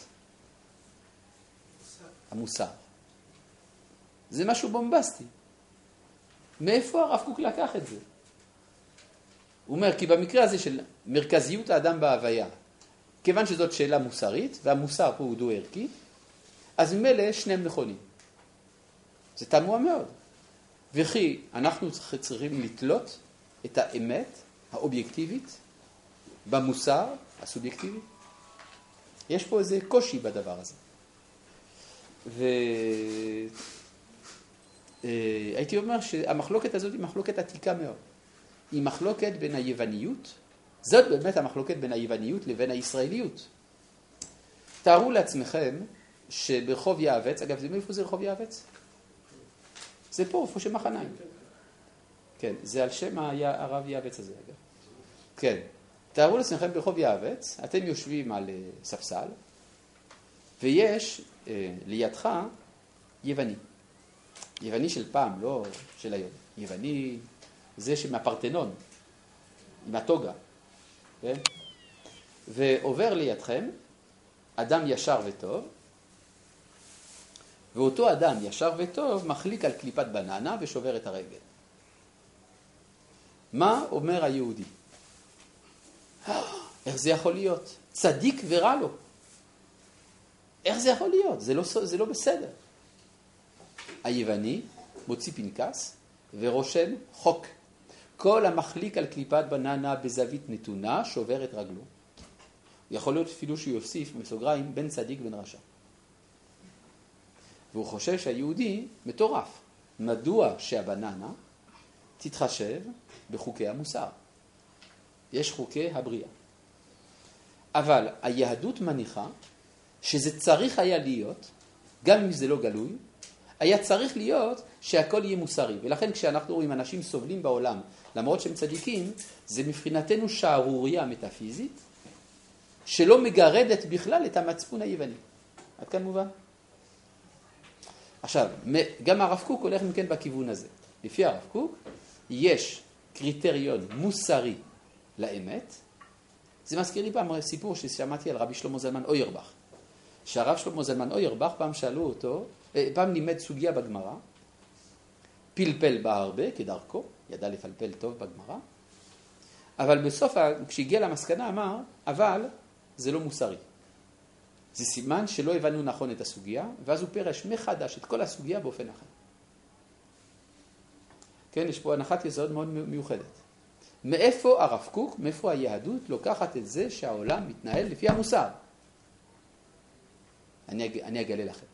המוסר. זה משהו בומבסטי. מאיפה הרב קוק לקח את זה? הוא אומר, כי במקרה הזה של מרכזיות האדם בהוויה, כיוון שזאת שאלה מוסרית, והמוסר פה הוא דו-ערכי, אז ממילא שניהם נכונים. זה תמוה מאוד. וכי אנחנו צריכים לתלות את האמת האובייקטיבית במוסר הסובייקטיבי. יש פה איזה קושי בדבר הזה. והייתי אומר שהמחלוקת הזאת היא מחלוקת עתיקה מאוד. היא מחלוקת בין היווניות, זאת באמת המחלוקת בין היווניות לבין הישראליות. תארו לעצמכם שברחוב יעבץ, אגב, זה מאיפה זה רחוב יעבץ? זה פה, איפה שמחניים. כן, זה על שם הרב יעבץ הזה, אגב. כן, תארו לעצמכם ברחוב יעבץ, אתם יושבים על ספסל, ויש לידך יווני. יווני של פעם, לא של היום. יווני זה שמהפרטנון, עם הטוגה. כן? ועובר לידכם אדם ישר וטוב, ואותו אדם ישר וטוב מחליק על קליפת בננה ושובר את הרגל. מה אומר היהודי? איך זה יכול להיות? צדיק ורע לו. איך זה יכול להיות? זה לא, זה לא בסדר. היווני מוציא פנקס ורושם חוק. כל המחליק על קליפת בננה בזווית נתונה שובר את רגלו. יכול להיות אפילו שהוא יוסיף בסוגריים בין צדיק ובין רשע. והוא חושב שהיהודי מטורף. מדוע שהבננה תתחשב בחוקי המוסר? יש חוקי הבריאה. אבל היהדות מניחה שזה צריך היה להיות, גם אם זה לא גלוי, היה צריך להיות שהכל יהיה מוסרי. ולכן כשאנחנו רואים אנשים סובלים בעולם, למרות שהם צדיקים, זה מבחינתנו שערוריה מטאפיזית, שלא מגרדת בכלל את המצפון היווני. עד כאן מובן? עכשיו, גם הרב קוק הולך מכן בכיוון הזה. לפי הרב קוק, יש קריטריון מוסרי לאמת. זה מזכיר לי פעם סיפור ששמעתי על רבי שלמה זלמן אוירבך. שהרב שלמה זלמן אוירבך, פעם שאלו אותו, פעם לימד סוגיה בגמרא, פלפל בה הרבה כדרכו, ידע לפלפל טוב בגמרא, אבל בסוף, כשהגיע למסקנה, אמר, אבל זה לא מוסרי. זה סימן שלא הבנו נכון את הסוגיה, ואז הוא פרש מחדש את כל הסוגיה באופן אחר. כן, יש פה הנחת יסוד מאוד מיוחדת. מאיפה הרב קוק, מאיפה היהדות לוקחת את זה שהעולם מתנהל לפי המוסר? אני, אני אגלה לכם.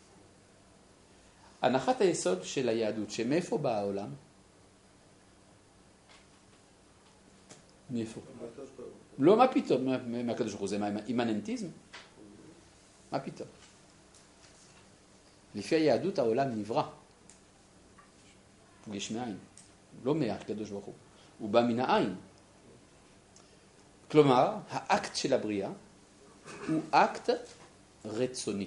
הנחת היסוד של היהדות, שמאיפה בא העולם? מאיפה? לא, מה פתאום? מהקדוש ברוך הוא, זה אימננטיזם? מה פתאום? לפי היהדות העולם נברא. יש מאין. לא מהקדוש ברוך הוא. הוא בא מן העין. כלומר, האקט של הבריאה הוא אקט רצוני.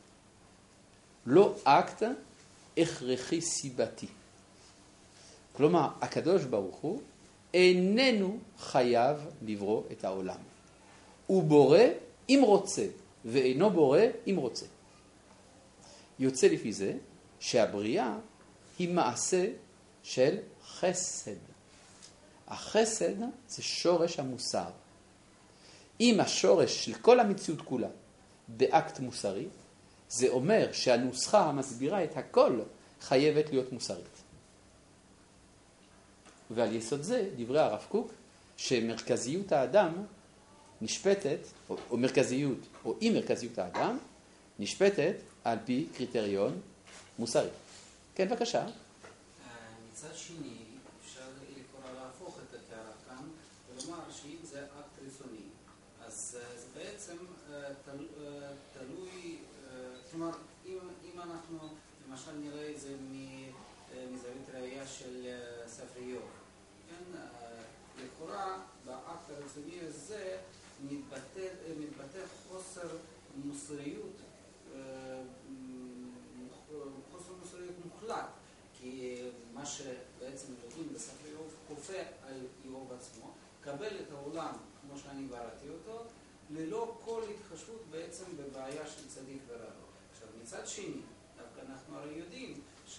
לא אקט הכרחי סיבתי. כלומר, הקדוש ברוך הוא איננו חייב לברוא את העולם. הוא בורא אם רוצה, ואינו בורא אם רוצה. יוצא לפי זה שהבריאה היא מעשה של חסד. החסד זה שורש המוסר. אם השורש של כל המציאות כולה באקט מוסרי, זה אומר שהנוסחה המסבירה את הכל חייבת להיות מוסרית. ועל יסוד זה, דברי הרב קוק, שמרכזיות האדם נשפטת, או, או מרכזיות, או אי מרכזיות האדם, נשפטת על פי קריטריון מוסרי. כן, בבקשה. מצד שני, אפשר לקרוא להפוך את התיארה כאן, ולומר שאם זה אקט רצוני, אז זה בעצם תלוי, כלומר, אם אנחנו למשל נראה את זה מזווית ראייה של ספר איוב, כן, לכאורה באקט הרצוני הזה מתבטא חוסר מוסריות, חוסר מוסריות מוחלט, כי מה שבעצם יודעים בספר איוב קבל את העולם כמו שאני בראתי אותו, ללא כל התחשבות בעצם בבעיה של צדיק ורע. עכשיו, מצד שני, דווקא אנחנו הרי יודעים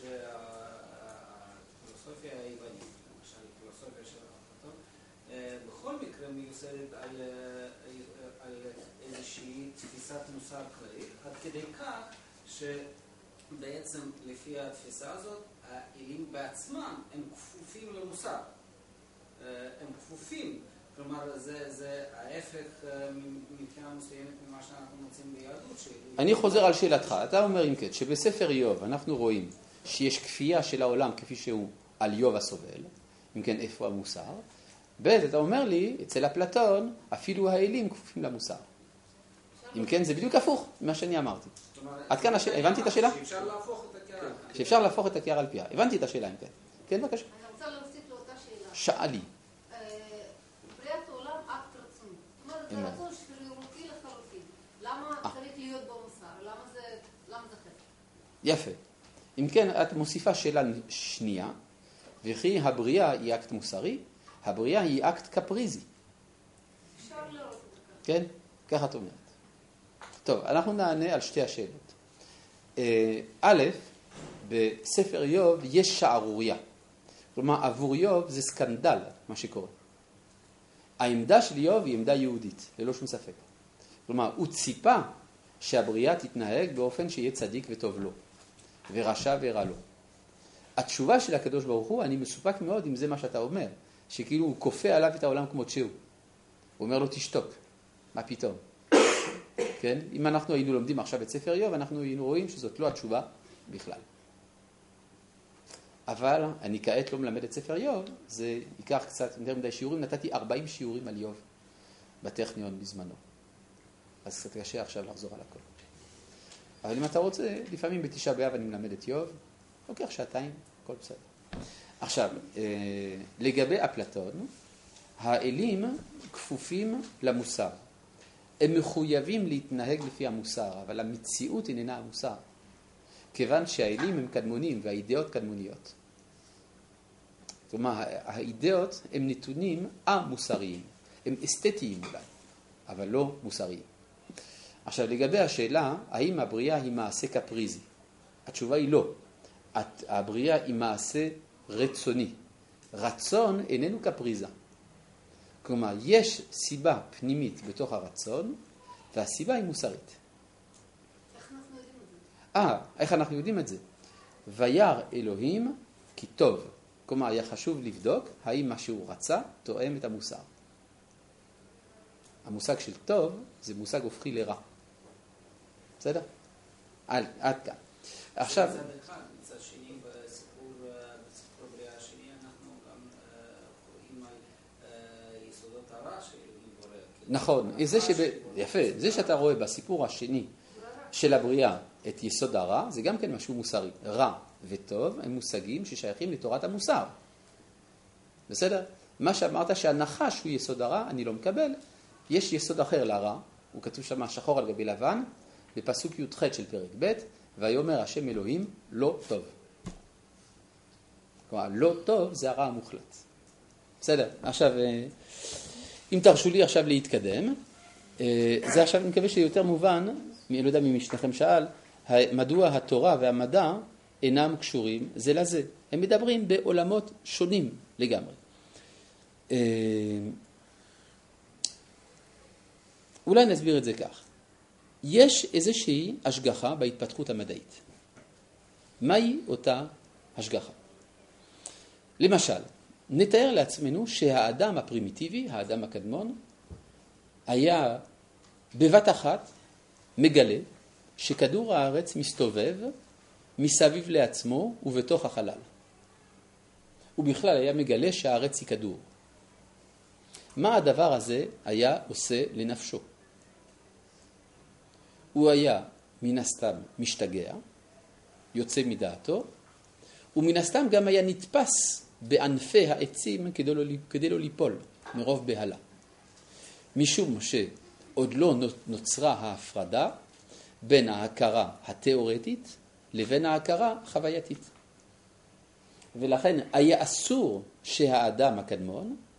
שהפילוסופיה היוונית, למשל הפילוסופיה של אפלטון, בכל מקרה מיוסדת על, על איזושהי תפיסת מוסר כללית, עד כדי כך שבעצם לפי התפיסה הזאת, האלים בעצמם הם כפופים למוסר. הם כפופים, כלומר זה, זה ההפך מבחינה מסוימת ממה שאנחנו מוצאים ביהדות. ש... אני חוזר על שאלתך, אתה אומר אם כן, שבספר איוב אנחנו רואים שיש כפייה של העולם כפי שהוא על איוב הסובל, אם כן איפה המוסר, ב' אתה אומר לי, אצל אפלטון אפילו האלים כפופים למוסר. אם כן זה בדיוק הפוך ממה שאני אמרתי. עד כאן, הבנתי את השאלה? שאפשר להפוך את הקערה. שאפשר להפוך את הקערה על פיה. הבנתי את השאלה אם כן. כן, בבקשה. אני רוצה להוסיף לאותה שאלה. שאלי. בריאת העולם אקט רצוני. זאת אומרת, זה רצון שרירותי לחלוטין. למה צריך להיות במוסר? למה זה חלק? יפה. אם כן, את מוסיפה שאלה שנייה, וכי הבריאה היא אקט מוסרי, הבריאה היא אקט קפריזי. אפשר לראות את זה ככה. כן? ככה את אומרת. טוב, אנחנו נענה על שתי השאלות. א', בספר איוב יש שערוריה. כלומר, עבור איוב זה סקנדל, מה שקורה. העמדה של איוב היא עמדה יהודית, ללא שום ספק. כלומר, הוא ציפה שהבריאה תתנהג באופן שיהיה צדיק וטוב לו, ורשע ורע לו. התשובה של הקדוש ברוך הוא, אני מסופק מאוד אם זה מה שאתה אומר, שכאילו הוא כופה עליו את העולם כמו שהוא. הוא אומר לו, תשתוק. מה פתאום? כן? אם אנחנו היינו לומדים עכשיו את ספר איוב, אנחנו היינו רואים שזאת לא התשובה בכלל. אבל אני כעת לא מלמד את ספר איוב, זה ייקח קצת יותר מדי שיעורים, נתתי ארבעים שיעורים על איוב בטכניון בזמנו. אז קצת קשה עכשיו לחזור על הכל. אבל אם אתה רוצה, לפעמים בתשעה באב אני מלמד את איוב, לוקח שעתיים, הכל בסדר. עכשיו, לגבי אפלטון, האלים כפופים למוסר. הם מחויבים להתנהג לפי המוסר, אבל המציאות איננה המוסר. כיוון שהאלים הם קדמונים והאידאות קדמוניות. כלומר, האידאות הם נתונים א-מוסריים, הם אסתטיים אולי, אבל לא מוסריים. עכשיו, לגבי השאלה, האם הבריאה היא מעשה קפריזי? התשובה היא לא. הבריאה היא מעשה רצוני. רצון איננו קפריזה. כלומר, יש סיבה פנימית בתוך הרצון, והסיבה היא מוסרית. איך אנחנו יודעים את זה? אה, איך אנחנו יודעים את זה? וירא אלוהים כי טוב. כלומר, היה חשוב לבדוק האם מה שהוא רצה תואם את המוסר. המושג של טוב זה מושג הופכי לרע. בסדר? עד, עד כאן. עכשיו... מצד אחד, מצד שני, בסיפור הבריאה השני, אנחנו גם רואים על יסודות הרע שאלוהים בורא. נכון. זה שב... יפה. זה שאתה רואה בסיפור השני של הבריאה את יסוד הרע, זה גם כן משהו מוסרי. רע וטוב הם מושגים ששייכים לתורת המוסר. בסדר? מה שאמרת שהנחש הוא יסוד הרע, אני לא מקבל. יש יסוד אחר לרע, הוא כתוב שם שחור על גבי לבן, בפסוק י"ח של פרק ב', ויאמר השם אלוהים לא טוב. כלומר, לא טוב זה הרע המוחלט. בסדר, עכשיו, אם תרשו לי עכשיו להתקדם, זה עכשיו אני מקווה שיותר מובן, אני לא יודע מי משניכם שאל, מדוע התורה והמדע אינם קשורים זה לזה. הם מדברים בעולמות שונים לגמרי. אולי נסביר את זה כך. יש איזושהי השגחה בהתפתחות המדעית. מהי אותה השגחה? למשל, נתאר לעצמנו שהאדם הפרימיטיבי, האדם הקדמון, היה בבת אחת מגלה שכדור הארץ מסתובב מסביב לעצמו ובתוך החלל. הוא בכלל היה מגלה שהארץ היא כדור. מה הדבר הזה היה עושה לנפשו? הוא היה מן הסתם משתגע, יוצא מדעתו, ומן הסתם גם היה נתפס בענפי העצים כדי לא, כדי לא ליפול מרוב בהלה. משום שעוד לא נוצרה ההפרדה בין ההכרה התיאורטית לבין ההכרה החווייתית. ולכן היה אסור שהאדם הקדמון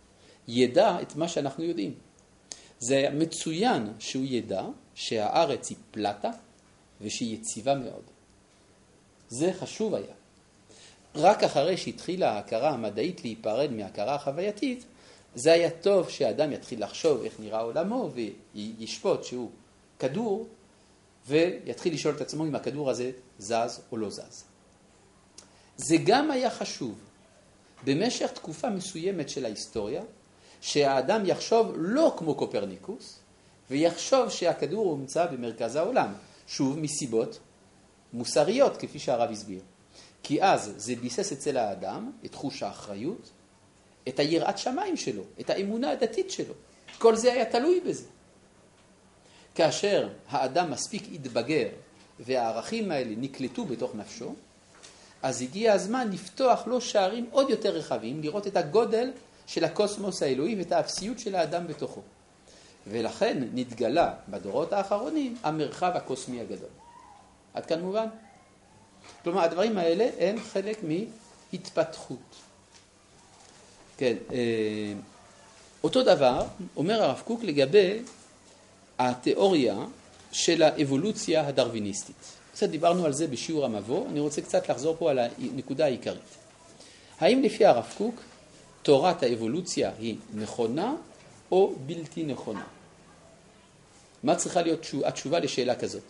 ידע את מה שאנחנו יודעים. זה מצוין שהוא ידע שהארץ היא פלטה ושהיא יציבה מאוד. זה חשוב היה. רק אחרי שהתחילה ההכרה המדעית להיפרד מההכרה החווייתית, זה היה טוב שהאדם יתחיל לחשוב איך נראה עולמו וישפוט שהוא כדור, ויתחיל לשאול את עצמו אם הכדור הזה זז או לא זז. זה גם היה חשוב במשך תקופה מסוימת של ההיסטוריה, שהאדם יחשוב לא כמו קופרניקוס, ויחשוב שהכדור הוא נמצא במרכז העולם, שוב מסיבות מוסריות כפי שהרב הסביר. כי אז זה ביסס אצל האדם את חוש האחריות, את היראת שמיים שלו, את האמונה הדתית שלו. כל זה היה תלוי בזה. כאשר האדם מספיק התבגר והערכים האלה נקלטו בתוך נפשו, אז הגיע הזמן לפתוח לו שערים עוד יותר רחבים, לראות את הגודל של הקוסמוס האלוהי ואת האפסיות של האדם בתוכו. ולכן נתגלה בדורות האחרונים המרחב הקוסמי הגדול. עד כאן מובן? כלומר, הדברים האלה הם חלק מהתפתחות. כן, אותו דבר אומר הרב קוק לגבי התיאוריה של האבולוציה הדרוויניסטית. קצת דיברנו על זה בשיעור המבוא, אני רוצה קצת לחזור פה על הנקודה העיקרית. האם לפי הרב קוק תורת האבולוציה היא נכונה או בלתי נכונה? מה צריכה להיות התשובה לשאלה כזאת?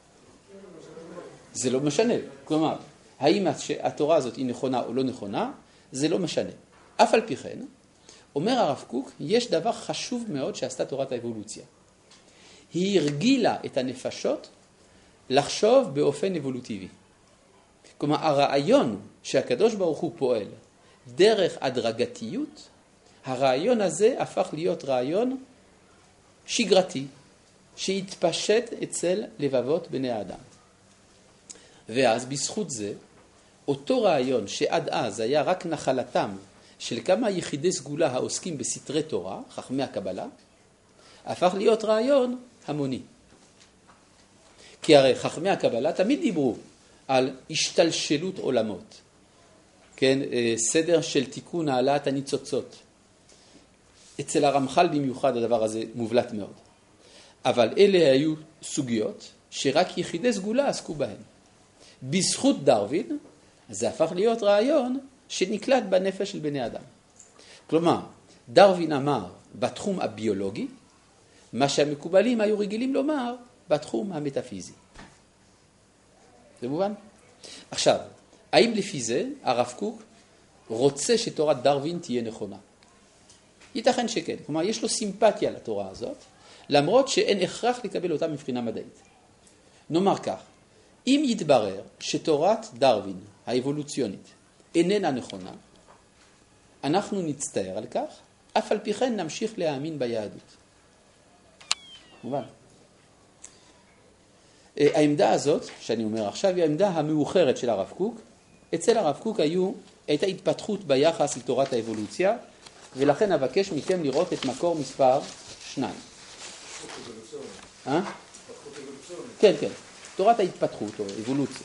זה לא משנה. כלומר, האם התורה הזאת היא נכונה או לא נכונה, זה לא משנה. אף על פי כן, אומר הרב קוק, יש דבר חשוב מאוד שעשתה תורת האבולוציה. היא הרגילה את הנפשות לחשוב באופן אבולוטיבי. כלומר, הרעיון שהקדוש ברוך הוא פועל דרך הדרגתיות, הרעיון הזה הפך להיות רעיון שגרתי, שהתפשט אצל לבבות בני האדם. ואז בזכות זה, אותו רעיון שעד אז היה רק נחלתם של כמה יחידי סגולה העוסקים בסתרי תורה, חכמי הקבלה, הפך להיות רעיון המוני. כי הרי חכמי הקבלה תמיד דיברו על השתלשלות עולמות, כן, סדר של תיקון העלאת הניצוצות. אצל הרמח"ל במיוחד הדבר הזה מובלט מאוד. אבל אלה היו סוגיות שרק יחידי סגולה עסקו בהן. בזכות דרווין, זה הפך להיות רעיון שנקלט בנפש של בני אדם. כלומר, דרווין אמר בתחום הביולוגי, מה שהמקובלים היו רגילים לומר בתחום המטאפיזי. זה מובן? עכשיו, האם לפי זה הרב קוק רוצה שתורת דרווין תהיה נכונה? ייתכן שכן. כלומר, יש לו סימפתיה לתורה הזאת, למרות שאין הכרח לקבל אותה מבחינה מדעית. נאמר כך, אם יתברר שתורת דרווין האבולוציונית איננה נכונה, אנחנו נצטער על כך, אף על פי כן נמשיך להאמין ביהדות. מובן. העמדה הזאת, שאני אומר עכשיו, היא העמדה המאוחרת של הרב קוק. אצל הרב קוק היו, הייתה התפתחות ביחס לתורת האבולוציה, ולכן אבקש מכם לראות את מקור מספר שניים. אה? כן, כן. תורת ההתפתחות או אבולוציה.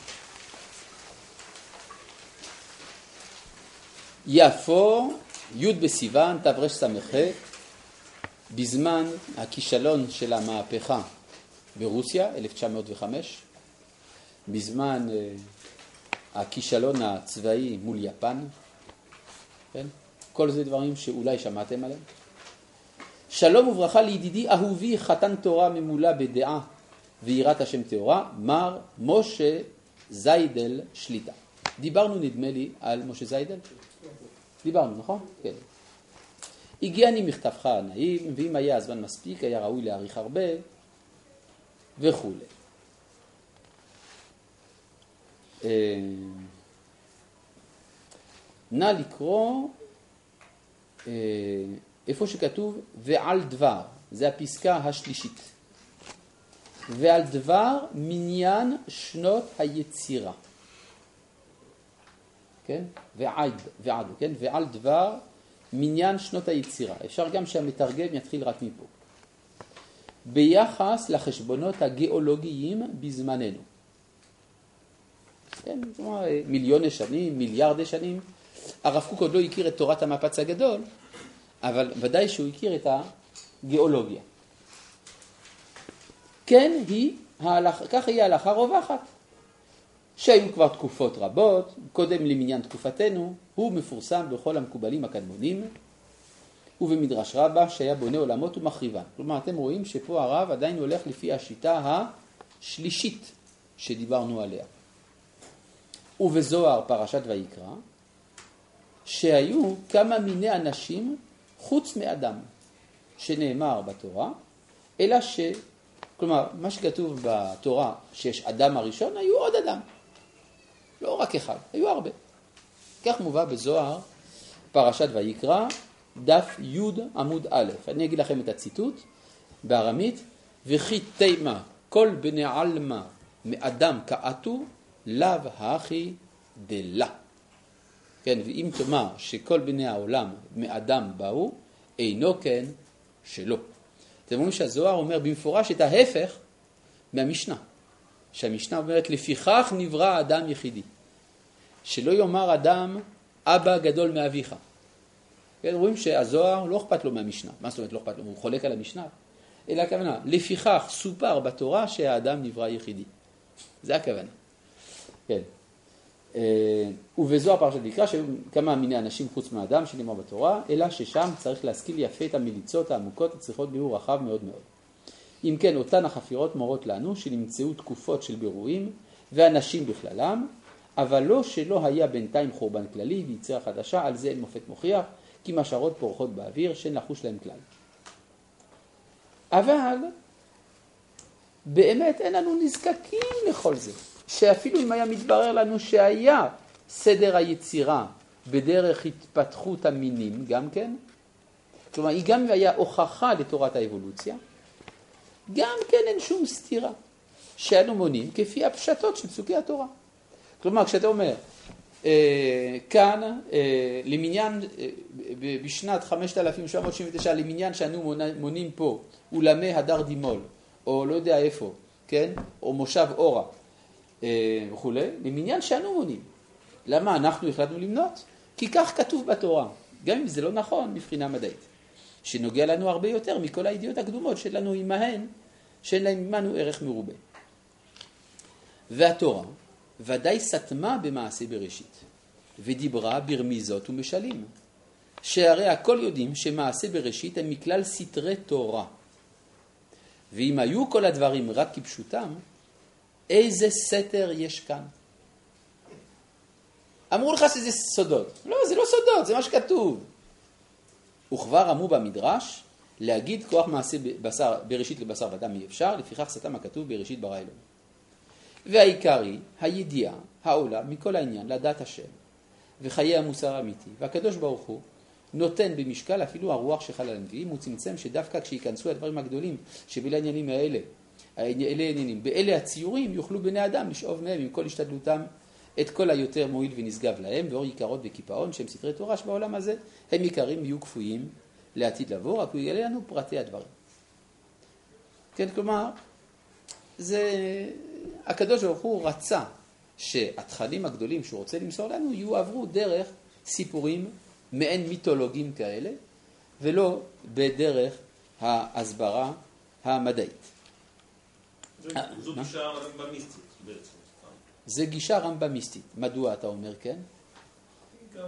יפו, י' בסיוון, תר"ש ס"ח, בזמן הכישלון של המהפכה ברוסיה, אלף תשע מאות וחמש, בזמן uh, הכישלון הצבאי מול יפן, כן? כל זה דברים שאולי שמעתם עליהם. שלום וברכה לידידי אהובי חתן תורה ממולה בדעה ויראת השם תורה, מר משה זיידל שליטה. דיברנו נדמה לי על משה זיידל? דיברנו, נכון? כן. הגיעני מכתבך הנעים, ואם היה הזמן מספיק, היה ראוי להאריך הרבה, וכו'. נא לקרוא איפה שכתוב ועל דבר, זה הפסקה השלישית. ועל דבר מניין שנות היצירה. כן? ועד, ועד, כן? ועל דבר מניין שנות היצירה. אפשר גם שהמתרגם יתחיל רק מפה. ביחס לחשבונות הגיאולוגיים בזמננו. כן? כלומר, מיליוני שנים, מיליארדי שנים. הרב קוק עוד לא הכיר את תורת המפץ הגדול, אבל ודאי שהוא הכיר את הגיאולוגיה. כן, היא, ההלכה, כך היא ההלכה רווחת, שהיו כבר תקופות רבות, קודם למניין תקופתנו, הוא מפורסם בכל המקובלים הקדמונים, ובמדרש רבה שהיה בונה עולמות ומחריבן. כלומר, אתם רואים שפה הרב עדיין הולך לפי השיטה השלישית שדיברנו עליה. ובזוהר פרשת ויקרא, שהיו כמה מיני אנשים חוץ מאדם, שנאמר בתורה, אלא ש... כלומר, מה שכתוב בתורה שיש אדם הראשון, היו עוד אדם. לא רק אחד, היו הרבה. כך מובא בזוהר פרשת ויקרא, דף י' עמוד א'. אני אגיד לכם את הציטוט בארמית, וכי תימה כל בני עלמא מאדם קעתו, לאו הכי דלה. כן, ואם תאמר שכל בני העולם מאדם באו, אינו כן שלא. אתם אומרים שהזוהר אומר במפורש את ההפך מהמשנה. שהמשנה אומרת לפיכך נברא האדם יחידי. שלא יאמר אדם אבא גדול מאביך. כן, רואים שהזוהר לא אכפת לו מהמשנה. מה זאת אומרת לא אכפת לו? הוא חולק על המשנה. אלא הכוונה, לפיכך סופר בתורה שהאדם נברא יחידי. זה הכוונה. כן. ובזוהר פרשת ויקרא שהיו כמה מיני אנשים חוץ מהאדם שנאמר בתורה, אלא ששם צריך להשכיל יפה את המליצות העמוקות הצריכות בירור רחב מאוד מאוד. אם כן, אותן החפירות מורות לנו שנמצאו תקופות של בירורים ואנשים בכללם, אבל לא שלא היה בינתיים חורבן כללי ויצירה חדשה, על זה אין מופת מוכיח, כי משרות פורחות באוויר שאין לחוש להם כלל. אבל באמת אין לנו נזקקים לכל זה. שאפילו אם היה מתברר לנו שהיה סדר היצירה בדרך התפתחות המינים גם כן, כלומר היא גם היה הוכחה לתורת האבולוציה, גם כן אין שום סתירה שאנו מונים כפי הפשטות של פסוקי התורה. כלומר כשאתה אומר אה, כאן אה, למניין אה, בשנת חמשת אלפים שבע מאות תשעים ותשע למניין שאנו מונים פה אולמי הדר דימול או לא יודע איפה, כן? או מושב אורה וכו', למניין שאנו מונים. למה אנחנו החלטנו למנות? כי כך כתוב בתורה, גם אם זה לא נכון מבחינה מדעית, שנוגע לנו הרבה יותר מכל הידיעות הקדומות שלנו עמהן, שאין להם עמנו ערך מרובה. והתורה ודאי סתמה במעשה בראשית, ודיברה ברמיזות ומשלים, שהרי הכל יודעים שמעשה בראשית הם מכלל סתרי תורה. ואם היו כל הדברים רק כפשוטם, איזה סתר יש כאן? אמרו לך שזה סודות. לא, זה לא סודות, זה מה שכתוב. וכבר אמרו במדרש, להגיד כוח מעשה בשר, בראשית לבשר ודם אי אפשר, לפיכך סתם הכתוב בראשית ברא אלוהים. והעיקרי, הידיעה, העולה, מכל העניין, לדעת השם, וחיי המוסר האמיתי. והקדוש ברוך הוא נותן במשקל אפילו הרוח שחל על הנביאים, הוא צמצם שדווקא כשיכנסו הדברים הגדולים שבילה העניינים האלה, אלה עניינים, באלה הציורים יוכלו בני אדם לשאוב מהם עם כל השתדלותם את כל היותר מועיל ונשגב להם, ואור יקרות וקיפאון שהם סתרי תורה שבעולם הזה הם יקרים יהיו כפויים לעתיד לבוא, רק הוא יגלה לנו פרטי הדברים. כן, כלומר, זה, הקדוש ברוך הוא רצה שהתכנים הגדולים שהוא רוצה למסור לנו יועברו דרך סיפורים מעין מיתולוגיים כאלה, ולא בדרך ההסברה המדעית. זו גישה רמב"מיסטית בעצם. זה גישה רמב"מיסטית. מדוע אתה אומר כן? גם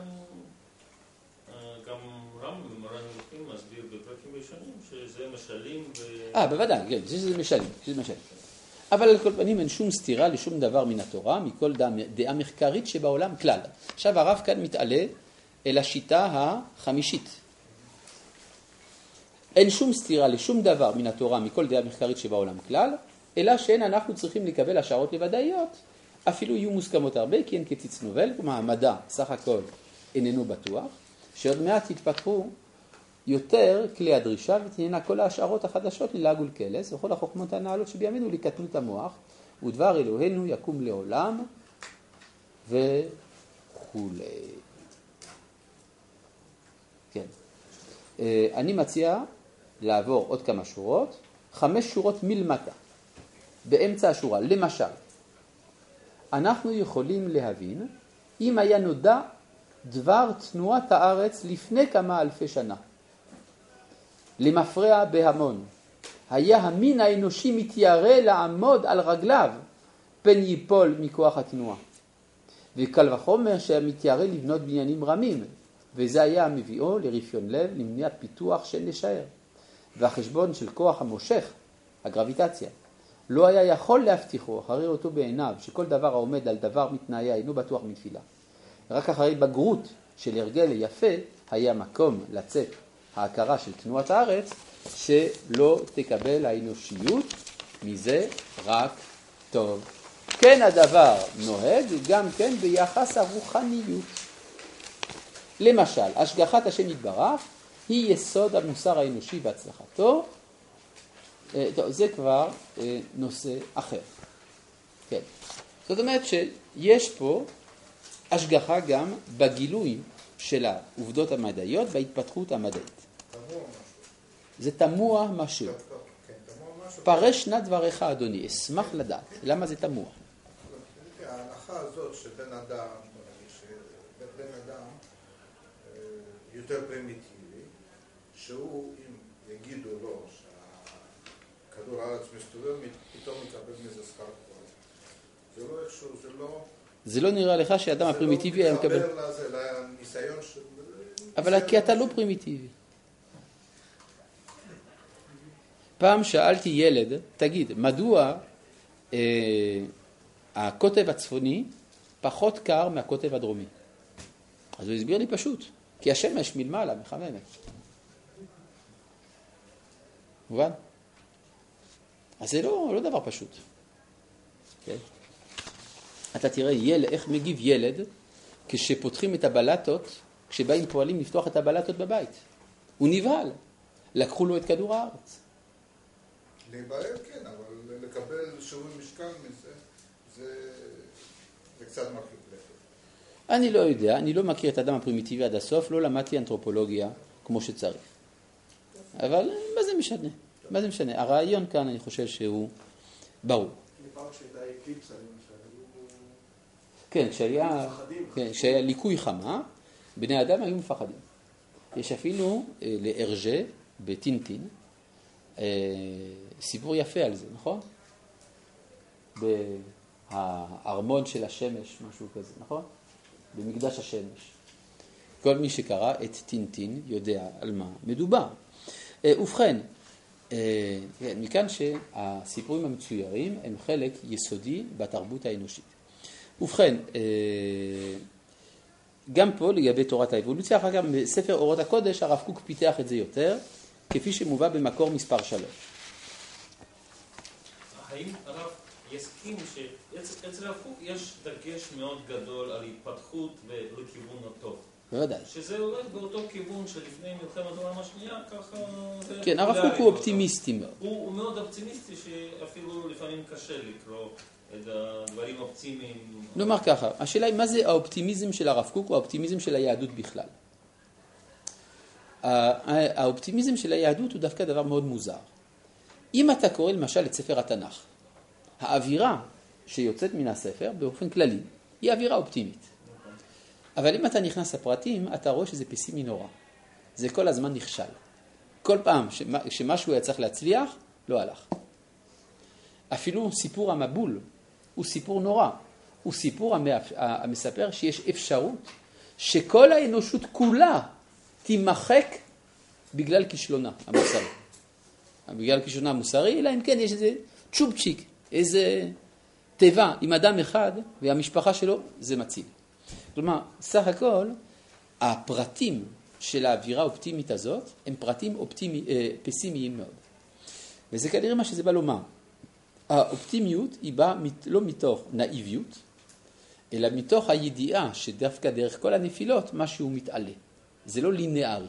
גם רמב"ם מסביר בפרקים ראשונים שזה משלים ו... אה, בוודאי, כן, שזה משלים, שזה משלים. אבל על כל פנים אין שום סתירה לשום דבר מן התורה, מכל דעה מחקרית שבעולם כלל. עכשיו הרב כאן מתעלה אל השיטה החמישית. אין שום סתירה לשום דבר מן התורה, מכל דעה מחקרית שבעולם כלל, אלא שאין אנחנו צריכים לקבל השערות לוודאיות, אפילו יהיו מוסכמות הרבה, כי אין כציץ נובל, כלומר המדע סך הכל איננו בטוח, שעוד מעט יתפתחו יותר כלי הדרישה, ותהיינה כל ההשערות החדשות ללעג ולקלס, וכל החוכמות הנעלות שבימינו לקטנות המוח, ודבר אלוהינו יקום לעולם, וכו'. כן. אני מציע לעבור עוד כמה שורות, חמש שורות מלמטה, באמצע השורה. למשל, אנחנו יכולים להבין אם היה נודע דבר תנועת הארץ לפני כמה אלפי שנה. למפרע בהמון. היה המין האנושי מתיירא לעמוד על רגליו, פן ייפול מכוח התנועה. וקל וחומר שהמתיירא לבנות בניינים רמים, וזה היה מביאו לרפיון לב, למניעת פיתוח של נשאר. והחשבון של כוח המושך, הגרביטציה, לא היה יכול להבטיחו אחרי אותו בעיניו, שכל דבר העומד על דבר מתנאיה אינו בטוח מתפילה. רק אחרי בגרות של הרגל יפה, היה מקום לצאת ההכרה של תנועת הארץ, שלא תקבל האנושיות מזה רק טוב. כן הדבר נוהג גם כן ביחס הרוחניות. למשל, השגחת השם יתברך היא יסוד המוסר האנושי והצלחתו. טוב, זה כבר נושא אחר. כן. זאת אומרת שיש פה השגחה גם בגילוי של העובדות המדעיות וההתפתחות המדעית. זה תמוה משהו. פרש נא דבריך אדוני, אשמח לדעת. למה זה תמוה? ההנחה הזאת שבן אדם, שבן אדם יותר פרימיטיבי, שהוא, אם יגידו לו שהכדור הארץ מסתובב, פתאום יקבל מזה שכר כוח. זה לא איכשהו, זה לא... זה לא נראה לך שהאדם הפרימיטיבי היה מקבל... זה לא מתחבר לניסיון של... אבל כי אתה לא פרימיטיבי. פעם שאלתי ילד, תגיד, מדוע אה, הקוטב הצפוני פחות קר מהקוטב הדרומי? אז הוא הסביר לי פשוט, כי השמש מלמעלה מחממת. מובן? אז זה לא, לא דבר פשוט. כן? אתה תראה יל, איך מגיב ילד כשפותחים את הבלטות, כשבאים פועלים לפתוח את הבלטות בבית. הוא נבהל. לקחו לו את כדור הארץ. להיבהל כן, אבל לקבל שיעור משקל מזה, זה, זה קצת מרחיק לכת. אני לא יודע, אני לא מכיר את האדם הפרימיטיבי עד הסוף, לא למדתי אנתרופולוגיה כמו שצריך. אבל מה זה משנה? מה זה משנה? הרעיון כאן אני חושב שהוא ברור. לפעם כשהייתה אקליפסה, למשל, כן, כשהיה, כן, כשהיה ליקוי חמה, בני אדם היו מפחדים. יש אפילו אה, לארג'ה בטינטין, אה, סיפור יפה על זה, נכון? בארמון של השמש, משהו כזה, נכון? במקדש השמש. כל מי שקרא את טינטין יודע על מה מדובר. אה, ובכן, אה, כן, מכאן שהסיפורים המצוירים הם חלק יסודי בתרבות האנושית. ובכן, אה, גם פה לגבי תורת האבולוציה, אחר כך בספר אורות הקודש הרב קוק פיתח את זה יותר, כפי שמובא במקור מספר שלוש. האם הרב יסכים שאצל הרב קוק יש דגש מאוד גדול על התפתחות ולכיוון הטוב? בוודאי. שזה אולי באותו כיוון שלפני מלחמת העולם השנייה, ככה... כן, הרב קוק הוא אופטימיסטי מאוד. הוא מאוד אופטימיסטי שאפילו לפעמים קשה לקרוא את הדברים אופטימיים. נאמר ככה, השאלה היא מה זה האופטימיזם של הרב קוק או האופטימיזם של היהדות בכלל. האופטימיזם של היהדות הוא דווקא דבר מאוד מוזר. אם אתה קורא למשל את ספר התנ"ך, האווירה שיוצאת מן הספר באופן כללי היא אווירה אופטימית. אבל אם אתה נכנס לפרטים, אתה רואה שזה פסימי נורא. זה כל הזמן נכשל. כל פעם שמשהו היה צריך להצליח, לא הלך. אפילו סיפור המבול הוא סיפור נורא. הוא סיפור המספר שיש אפשרות שכל האנושות כולה תימחק בגלל כישלונה המוסרי. בגלל כישלונה המוסרי, אלא אם כן יש איזה צ'ופצ'יק, איזה טבע עם אדם אחד והמשפחה שלו, זה מציל. כלומר, סך הכל, הפרטים של האווירה האופטימית הזאת הם פרטים אופטימי, אה, פסימיים מאוד. וזה כנראה מה שזה בא לומר. האופטימיות היא באה לא מתוך נאיביות, אלא מתוך הידיעה שדווקא דרך כל הנפילות משהו מתעלה. זה לא לינארי.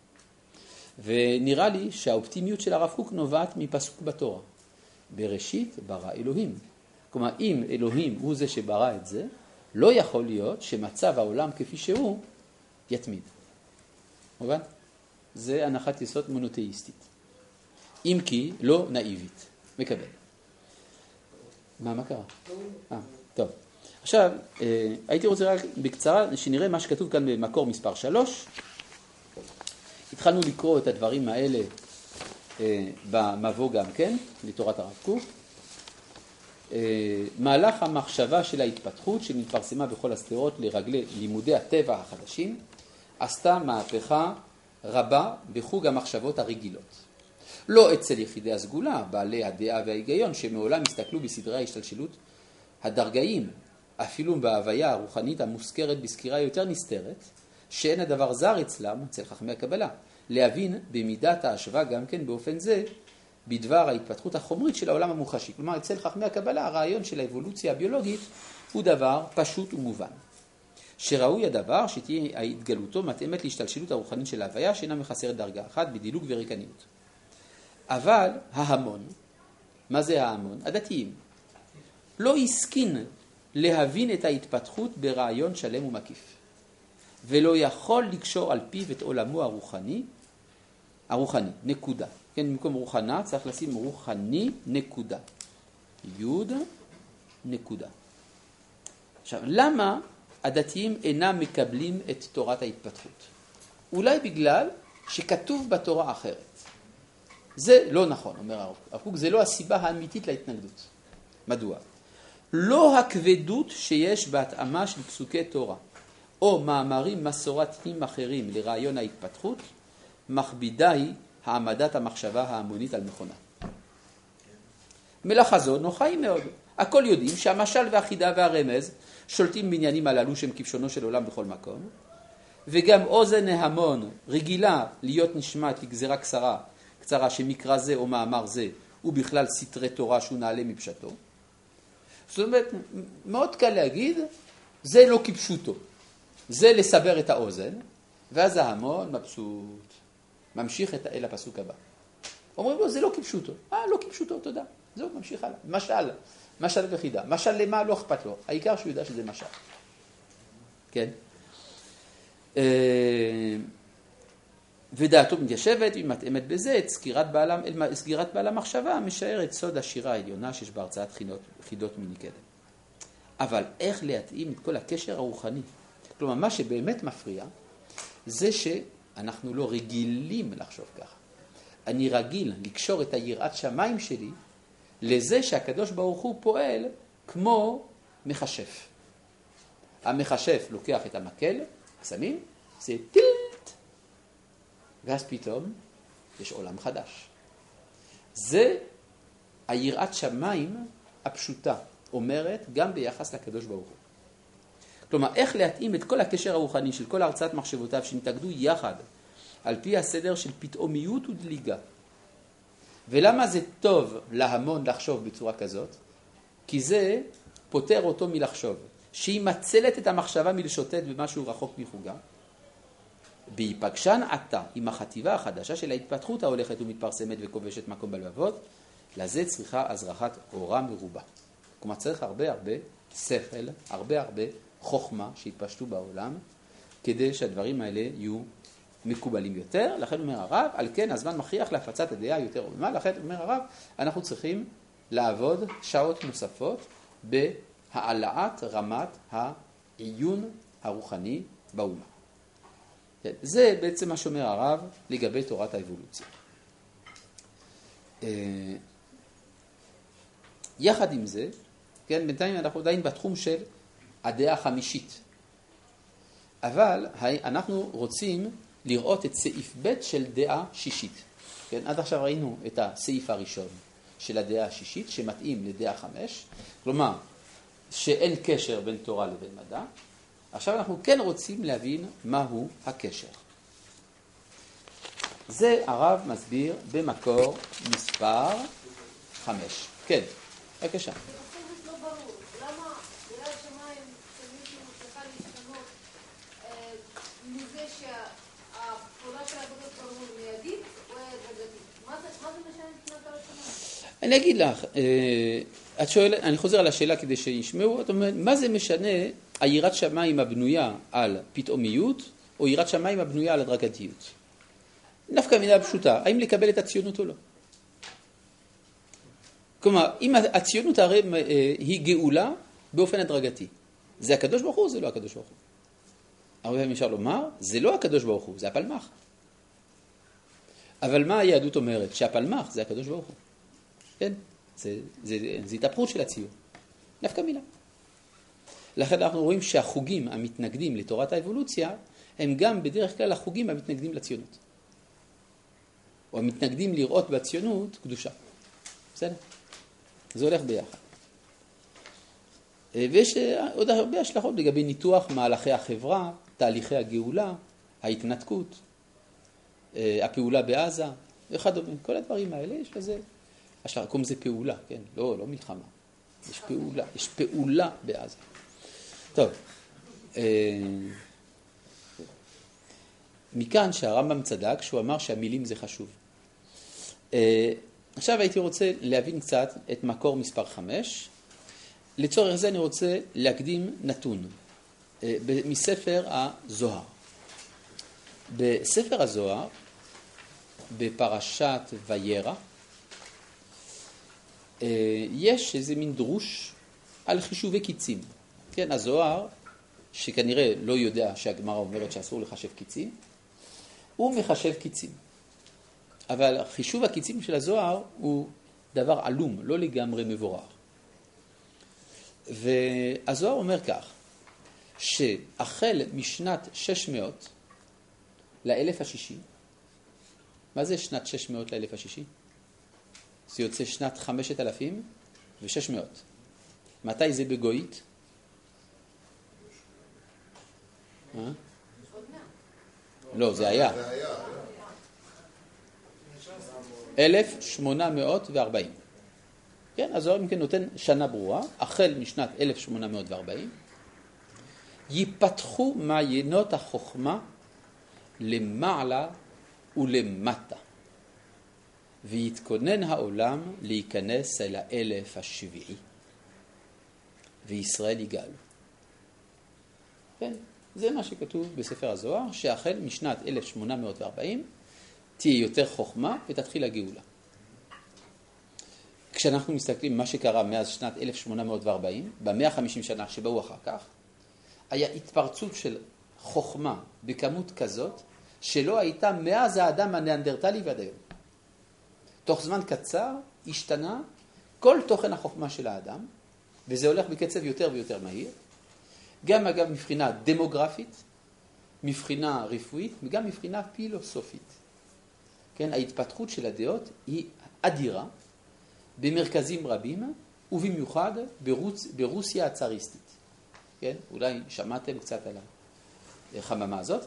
ונראה לי שהאופטימיות של הרב קוק נובעת מפסוק בתורה. בראשית ברא אלוהים. כלומר, אם אלוהים הוא זה שברא את זה, לא יכול להיות שמצב העולם כפי שהוא יתמיד. מובן? זה הנחת יסוד מונותאיסטית. אם כי לא נאיבית. מקבל. מה, מה קרה? אה, טוב. עכשיו, הייתי רוצה רק בקצרה שנראה מה שכתוב כאן במקור מספר שלוש. התחלנו לקרוא את הדברים האלה במבוא גם כן, לתורת הרב קוק. מהלך המחשבה של ההתפתחות שמתפרסמה בכל הסתירות לרגלי לימודי הטבע החדשים, עשתה מהפכה רבה בחוג המחשבות הרגילות. לא אצל יחידי הסגולה, בעלי הדעה וההיגיון, שמעולם הסתכלו בסדרי ההשתלשלות הדרגאים, אפילו בהוויה הרוחנית המוזכרת בסקירה יותר נסתרת, שאין הדבר זר אצלם, אצל חכמי הקבלה, להבין במידת ההשוואה גם כן באופן זה, בדבר ההתפתחות החומרית של העולם המוחשי. כלומר, אצל חכמי הקבלה, הרעיון של האבולוציה הביולוגית הוא דבר פשוט ומובן. שראוי הדבר שתהיה ההתגלותו מתאמת להשתלשלות הרוחנית של ההוויה, שאינה מחסרת דרגה אחת בדילוג וריקניות. אבל ההמון, מה זה ההמון? הדתיים, לא הסכין להבין את ההתפתחות ברעיון שלם ומקיף, ולא יכול לקשור על פיו את עולמו הרוחני, הרוחני, נקודה. כן, במקום רוחנה צריך לשים רוחני, נקודה. יוד, נקודה. עכשיו, למה הדתיים אינם מקבלים את תורת ההתפתחות? אולי בגלל שכתוב בתורה אחרת. זה לא נכון, אומר הרב קוק, זה לא הסיבה האמיתית להתנגדות. מדוע? לא הכבדות שיש בהתאמה של פסוקי תורה, או מאמרים מסורתיים אחרים לרעיון ההתפתחות, מכבידה היא העמדת המחשבה ההמונית על מכונה. מלאכה זו נוחה היא מאוד. הכל יודעים שהמשל והחידה והרמז שולטים בעניינים הללו שהם כבשונו של עולם בכל מקום, וגם אוזן ההמון רגילה להיות נשמעת לגזרה קצרה, קצרה שמקרא זה או מאמר זה הוא בכלל סתרי תורה שהוא נעלה מפשטו. זאת אומרת, מאוד קל להגיד, זה לא כפשוטו. זה לסבר את האוזן, ואז ההמון מבסוט, ממשיך את, אל הפסוק הבא. אומרים לו, זה לא כפשוטו. אה, לא כפשוטו, תודה. זהו, ממשיך הלאה. משל, משל וחידה. משל למה לא אכפת לו. העיקר שהוא יודע שזה משל. כן? ודעתו מתיישבת, היא מתאמת בזה, את סגירת בעלה, סגירת בעלה מחשבה, משערת סוד השירה העליונה שיש בהרצאת חידות, חידות מניקדם. אבל איך להתאים את כל הקשר הרוחני? כלומר, מה שבאמת מפריע, זה שאנחנו לא רגילים לחשוב ככה. אני רגיל לקשור את היראת שמיים שלי לזה שהקדוש ברוך הוא פועל כמו מחשף. המחשף לוקח את המקל, שמים, זה טילט, ואז פתאום יש עולם חדש. זה היראת שמיים הפשוטה, אומרת גם ביחס לקדוש ברוך הוא. כלומר, איך להתאים את כל הקשר הרוחני של כל הרצאת מחשבותיו שנתאגדו יחד על פי הסדר של פתאומיות ודליגה. ולמה זה טוב להמון לחשוב בצורה כזאת? כי זה פותר אותו מלחשוב. שהיא מצלת את המחשבה מלשוטט במשהו רחוק מחוגה. בהיפגשן עתה עם החטיבה החדשה של ההתפתחות ההולכת ומתפרסמת וכובשת מקום בלבבות, לזה צריכה הזרחת אורה מרובה. כלומר, צריך הרבה הרבה שכל, הרבה הרבה חוכמה שהתפשטו בעולם, כדי שהדברים האלה יהיו מקובלים יותר. לכן אומר הרב, על כן הזמן מכריח להפצת הדעה יותר עולמה. לכן אומר הרב, אנחנו צריכים לעבוד שעות נוספות בהעלאת רמת העיון הרוחני באומה. זה בעצם מה שאומר הרב לגבי תורת האבולוציה. יחד עם זה, כן, בינתיים אנחנו עדיין בתחום של הדעה החמישית. אבל אנחנו רוצים לראות את סעיף ב' של דעה שישית. כן, עד עכשיו ראינו את הסעיף הראשון של הדעה השישית שמתאים לדעה חמש, כלומר שאין קשר בין תורה לבין מדע. עכשיו אנחנו כן רוצים להבין מהו הקשר. זה הרב מסביר במקור מספר חמש. כן, בבקשה. לא ברור. למה יראת שמיים תמיד מצליחה להשתנות מזה שהפעולה של הקדוש ברוך הוא מיידית או הדרגתית? מה זה משנה מבחינת יראת שמיים? אני אגיד לך, את שואלת, אני חוזר על השאלה כדי שישמעו, את אומרת, מה זה משנה היראת שמיים הבנויה על פתאומיות או יראת שמיים הבנויה על הדרגתיות? דווקא מילה פשוטה, האם לקבל את הציונות או לא? כלומר, אם הציונות הרי היא גאולה באופן הדרגתי, זה הקדוש ברוך הוא או זה לא הקדוש ברוך הוא? הרבה פעמים אפשר לומר, זה לא הקדוש ברוך הוא, זה הפלמח. אבל מה היהדות אומרת? שהפלמ"ח זה הקדוש ברוך הוא. כן, זה, זה, זה, זה התהפכות של הציור. נפקא מינה. לכן אנחנו רואים שהחוגים המתנגדים לתורת האבולוציה, הם גם בדרך כלל החוגים המתנגדים לציונות. או המתנגדים לראות בציונות קדושה. בסדר? זה הולך ביחד. ויש עוד הרבה השלכות לגבי ניתוח מהלכי החברה, תהליכי הגאולה, ההתנתקות, הפעולה בעזה, וכדומה. כל הדברים האלה יש לזה, השלכה, קוראים זה פעולה, כן? לא, לא מלחמה. יש פעולה, יש פעולה בעזה. טוב, מכאן שהרמב"ם צדק, שהוא אמר שהמילים זה חשוב. עכשיו הייתי רוצה להבין קצת את מקור מספר חמש. לצורך זה אני רוצה להקדים נתון מספר הזוהר. בספר הזוהר, בפרשת וירא, יש איזה מין דרוש על חישובי קיצים. כן, הזוהר, שכנראה לא יודע שהגמרא אומרת שאסור לחשב קיצים, הוא מחשב קיצים. אבל חישוב הקיצים של הזוהר הוא דבר עלום, לא לגמרי מבורר. והזוהר אומר כך, שהחל משנת שש מאות לאלף השישי, מה זה שנת שש מאות לאלף השישי? זה יוצא שנת חמשת אלפים ושש מאות. מתי זה בגויית? לא, זה היה. אלף שמונה מאות וארבעים. כן, אז אם כן נותן שנה ברורה, החל משנת אלף שמונה מאות וארבעים, ייפתחו מעיינות החוכמה למעלה ולמטה, ויתכונן העולם להיכנס אל האלף השביעי, וישראל יגאל. כן, זה מה שכתוב בספר הזוהר, שהחל משנת אלף שמונה מאות וארבעים תהיה יותר חוכמה ותתחיל הגאולה. כשאנחנו מסתכלים מה שקרה מאז שנת אלף שמונה מאות וארבעים, ב-מאה וחמישים שנה שבאו אחר כך, היה התפרצות של חוכמה בכמות כזאת, שלא הייתה מאז האדם הנאנדרטלי ועד היום. תוך זמן קצר השתנה כל תוכן החוכמה של האדם, וזה הולך בקצב יותר ויותר מהיר, גם אגב מבחינה דמוגרפית, מבחינה רפואית, וגם מבחינה פילוסופית. כן, ההתפתחות של הדעות היא אדירה, במרכזים רבים, ובמיוחד ברוס, ברוסיה הצאריסטית. כן? אולי שמעתם קצת על החממה הזאת.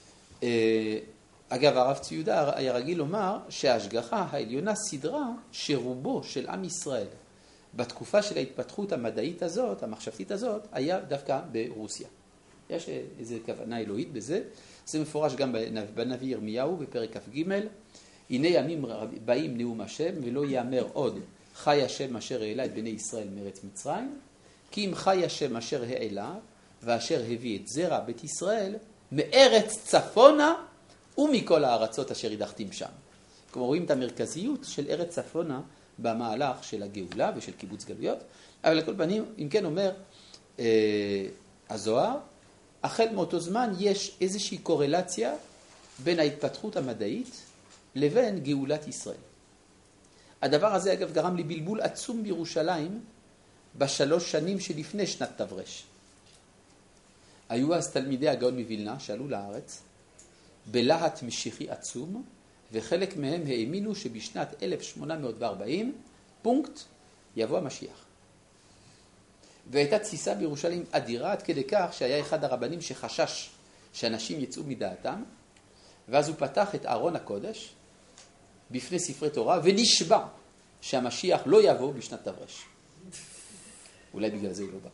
אגב, הרב צבי יהודה היה רגיל לומר שההשגחה העליונה סדרה שרובו של עם ישראל בתקופה של ההתפתחות המדעית הזאת, המחשבתית הזאת, היה דווקא ברוסיה. יש איזו כוונה אלוהית בזה. זה מפורש גם בנביא ירמיהו בפרק כ"ג. הנה ימים באים נאום השם ולא יאמר עוד חי השם אשר העלה את בני ישראל מארץ מצרים, כי אם חי השם אשר העלה ואשר הביא את זרע בית ישראל מארץ צפונה ומכל הארצות אשר הדחתים שם. כלומר רואים את המרכזיות של ארץ צפונה במהלך של הגאולה ושל קיבוץ גלויות. אבל לכל פנים, אם כן אומר אה, הזוהר, החל מאותו זמן יש איזושהי קורלציה בין ההתפתחות המדעית לבין גאולת ישראל. הדבר הזה אגב גרם לבלבול עצום בירושלים בשלוש שנים שלפני שנת תברש. היו אז תלמידי הגאון מווילנה שעלו לארץ בלהט משיחי עצום, וחלק מהם האמינו שבשנת אלף שמונה מאות וארבעים, פונקט, יבוא המשיח. והייתה תסיסה בירושלים אדירה עד כדי כך שהיה אחד הרבנים שחשש שאנשים יצאו מדעתם, ואז הוא פתח את ארון הקודש בפני ספרי תורה ונשבע שהמשיח לא יבוא בשנת תברש. אולי בגלל זה הוא לא בא.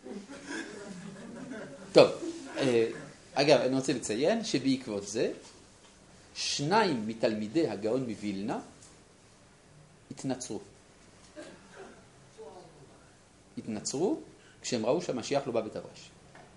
טוב, אגב, אני רוצה לציין שבעקבות זה, שניים מתלמידי הגאון מווילנה התנצרו. התנצרו כשהם ראו שהמשיח לא בא בתברש.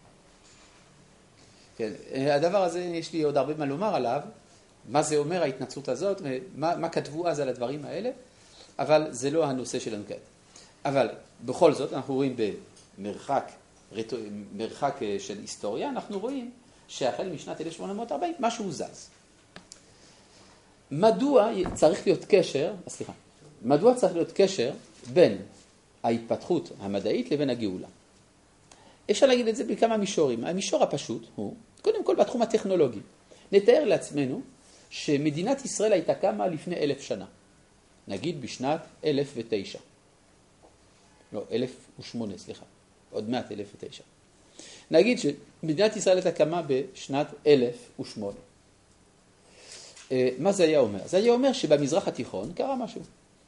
כן, הדבר הזה, יש לי עוד הרבה מה לומר עליו, מה זה אומר ההתנצרות הזאת, ומה, מה כתבו אז על הדברים האלה, אבל זה לא הנושא שלנו כעת. אבל בכל זאת, אנחנו רואים במרחק מרחק של היסטוריה, אנחנו רואים שהחל משנת אלף שמונה מאות וארבעים משהו זז. מדוע צריך להיות קשר, סליחה, מדוע צריך להיות קשר בין ההתפתחות המדעית לבין הגאולה? אפשר להגיד את זה בכמה מישורים. המישור הפשוט הוא, קודם כל בתחום הטכנולוגי. נתאר לעצמנו שמדינת ישראל הייתה קמה לפני אלף שנה. נגיד בשנת אלף ותשע. לא, אלף ושמונה, סליחה. עוד מעט אלף ותשע. נגיד שמדינת ישראל הייתה קמה בשנת אלף ושמונה. מה זה היה אומר? זה היה אומר שבמזרח התיכון קרה משהו.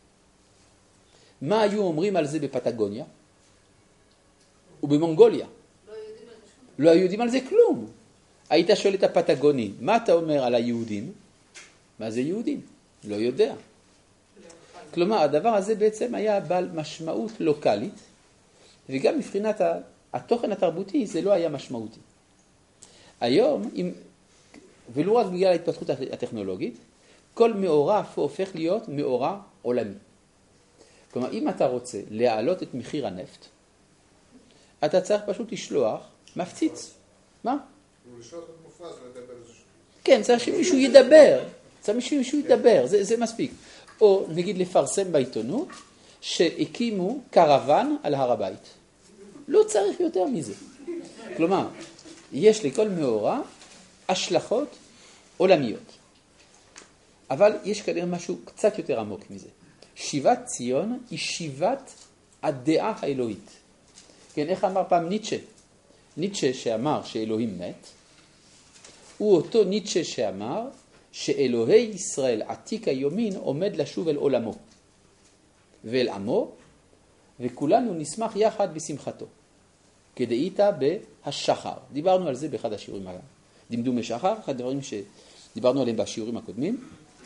מה היו אומרים על זה בפטגוניה? ובמונגוליה? לא היו יודעים על זה כלום. היית שואל את הפטגוני, מה אתה אומר על היהודים? מה זה יהודים? לא יודע. כלומר, הדבר הזה בעצם היה בעל משמעות לוקלית, וגם מבחינת התוכן התרבותי זה לא היה משמעותי. היום, אם, ולא רק בגלל ההתפתחות הטכנולוגית, כל מאורע הופך להיות מאורע עולמי. כלומר, אם אתה רוצה להעלות את מחיר הנפט, אתה צריך פשוט לשלוח מפציץ. מה? לשלוח את מופז לדבר איזה שטות. כן, צריך שמישהו ידבר. צריך שמישהו ידבר, זה, זה מספיק. או נגיד לפרסם בעיתונות שהקימו קרוון על הר הבית. לא צריך יותר מזה. כלומר, יש לכל מאורע השלכות עולמיות. אבל יש כנראה משהו קצת יותר עמוק מזה. שיבת ציון היא שיבת הדעה האלוהית. כן, איך אמר פעם ניטשה? ניטשה שאמר שאלוהים מת, הוא אותו ניטשה שאמר שאלוהי ישראל עתיק היומין עומד לשוב אל עולמו ואל עמו, וכולנו נשמח יחד בשמחתו. כדאית בהשחר. דיברנו על זה באחד השיעורים, דמדומי שחר, אחד הדברים שדיברנו עליהם בשיעורים הקודמים.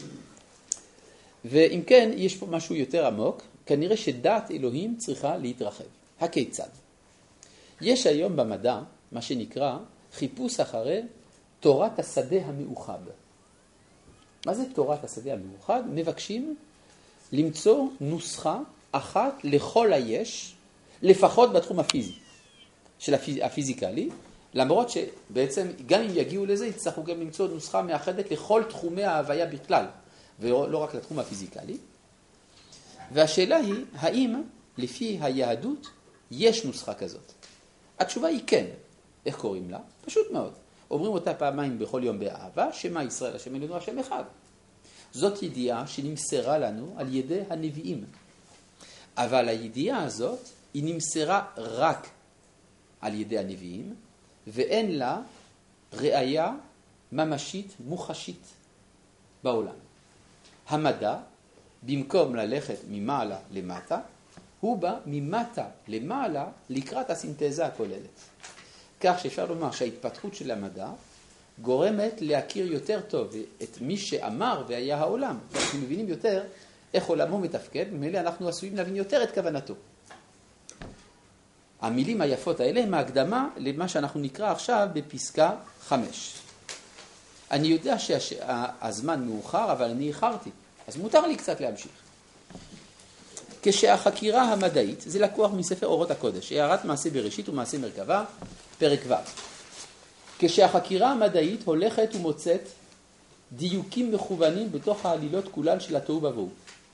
ואם כן, יש פה משהו יותר עמוק, כנראה שדעת אלוהים צריכה להתרחב. הכיצד? יש היום במדע מה שנקרא חיפוש אחרי תורת השדה המאוחד. מה זה תורת השדה המאוחד? מבקשים למצוא נוסחה אחת לכל היש, לפחות בתחום הפיזי, של הפיז... הפיזיקלי, למרות שבעצם גם אם יגיעו לזה, יצטרכו גם למצוא נוסחה מאחדת לכל תחומי ההוויה בכלל, ולא רק לתחום הפיזיקלי. והשאלה היא, האם לפי היהדות יש נוסחה כזאת? התשובה היא כן. איך קוראים לה? פשוט מאוד. אומרים אותה פעמיים בכל יום באהבה, שמה ישראל השם אלוהינו השם אחד. זאת ידיעה שנמסרה לנו על ידי הנביאים. אבל הידיעה הזאת היא נמסרה רק על ידי הנביאים, ואין לה ראיה ממשית מוחשית בעולם. המדע, במקום ללכת ממעלה למטה, הוא בא ממטה למעלה לקראת הסינתזה הכוללת. כך שאפשר לומר שההתפתחות של המדע גורמת להכיר יותר טוב את מי שאמר והיה העולם. אנחנו מבינים יותר איך עולמו מתפקד, ומאלה אנחנו עשויים להבין יותר את כוונתו. המילים היפות האלה הם ההקדמה למה שאנחנו נקרא עכשיו בפסקה חמש. אני יודע שהזמן מאוחר, אבל אני איחרתי, אז מותר לי קצת להמשיך. כשהחקירה המדעית, זה לקוח מספר אורות הקודש, הערת מעשה בראשית ומעשה מרכבה, פרק ו'. כשהחקירה המדעית הולכת ומוצאת דיוקים מכוונים בתוך העלילות כולן של התוהו ובוהו.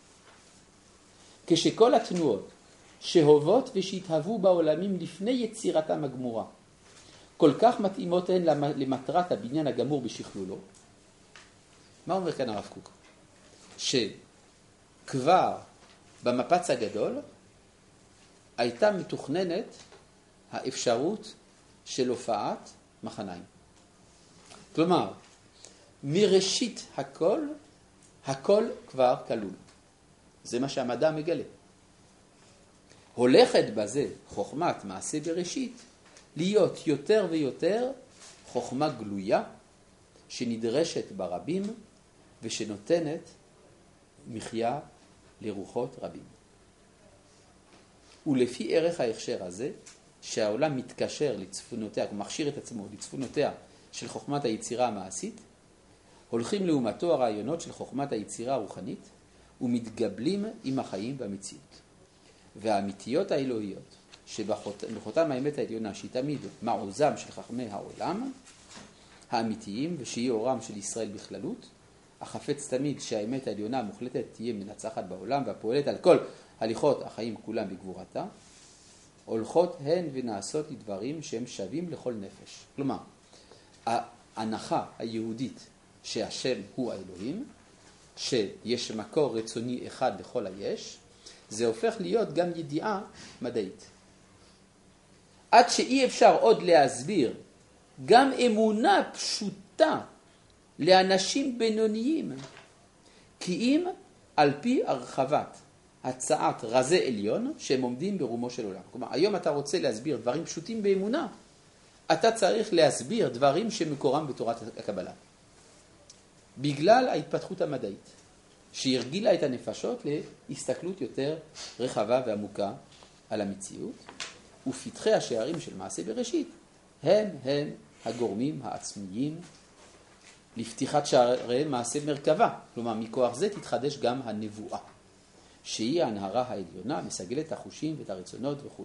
כשכל התנועות שהוות ושהתהוו בעולמים לפני יצירתם הגמורה, כל כך מתאימות הן למטרת הבניין הגמור בשכלולו. מה אומר כאן הרב קוק? שכבר במפץ הגדול הייתה מתוכננת האפשרות של הופעת מחניים. כלומר, מראשית הכל, הכל כבר כלול. זה מה שהמדע מגלה. הולכת בזה חוכמת מעשה בראשית, להיות יותר ויותר חוכמה גלויה, שנדרשת ברבים ושנותנת מחיה לרוחות רבים. ולפי ערך ההכשר הזה, שהעולם מתקשר לצפונותיה, הוא מכשיר את עצמו לצפונותיה של חוכמת היצירה המעשית, הולכים לעומתו הרעיונות של חוכמת היצירה הרוחנית, ומתגבלים עם החיים במציאות. והאמיתיות האלוהיות, שבחותם האמת העליונה, שהיא תמיד מעוזם של חכמי העולם, האמיתיים ושהיא אורם של ישראל בכללות, החפץ תמיד שהאמת העליונה המוחלטת תהיה מנצחת בעולם והפועלת על כל הליכות החיים כולם בגבורתה, הולכות הן ונעשות לדברים שהם שווים לכל נפש. כלומר, ההנחה היהודית שהשם הוא האלוהים, שיש מקור רצוני אחד לכל היש, זה הופך להיות גם ידיעה מדעית. עד שאי אפשר עוד להסביר גם אמונה פשוטה לאנשים בינוניים, כי אם על פי הרחבת הצעת רזי עליון שהם עומדים ברומו של עולם. כלומר, היום אתה רוצה להסביר דברים פשוטים באמונה, אתה צריך להסביר דברים שמקורם בתורת הקבלה. בגלל ההתפתחות המדעית, שהרגילה את הנפשות להסתכלות יותר רחבה ועמוקה על המציאות, ופתחי השערים של מעשה בראשית, הם הם הגורמים העצמיים לפתיחת שערי מעשה מרכבה. כלומר, מכוח זה תתחדש גם הנבואה, שהיא ההנהרה העליונה, מסגלת את החושים ואת הרצונות וכו'.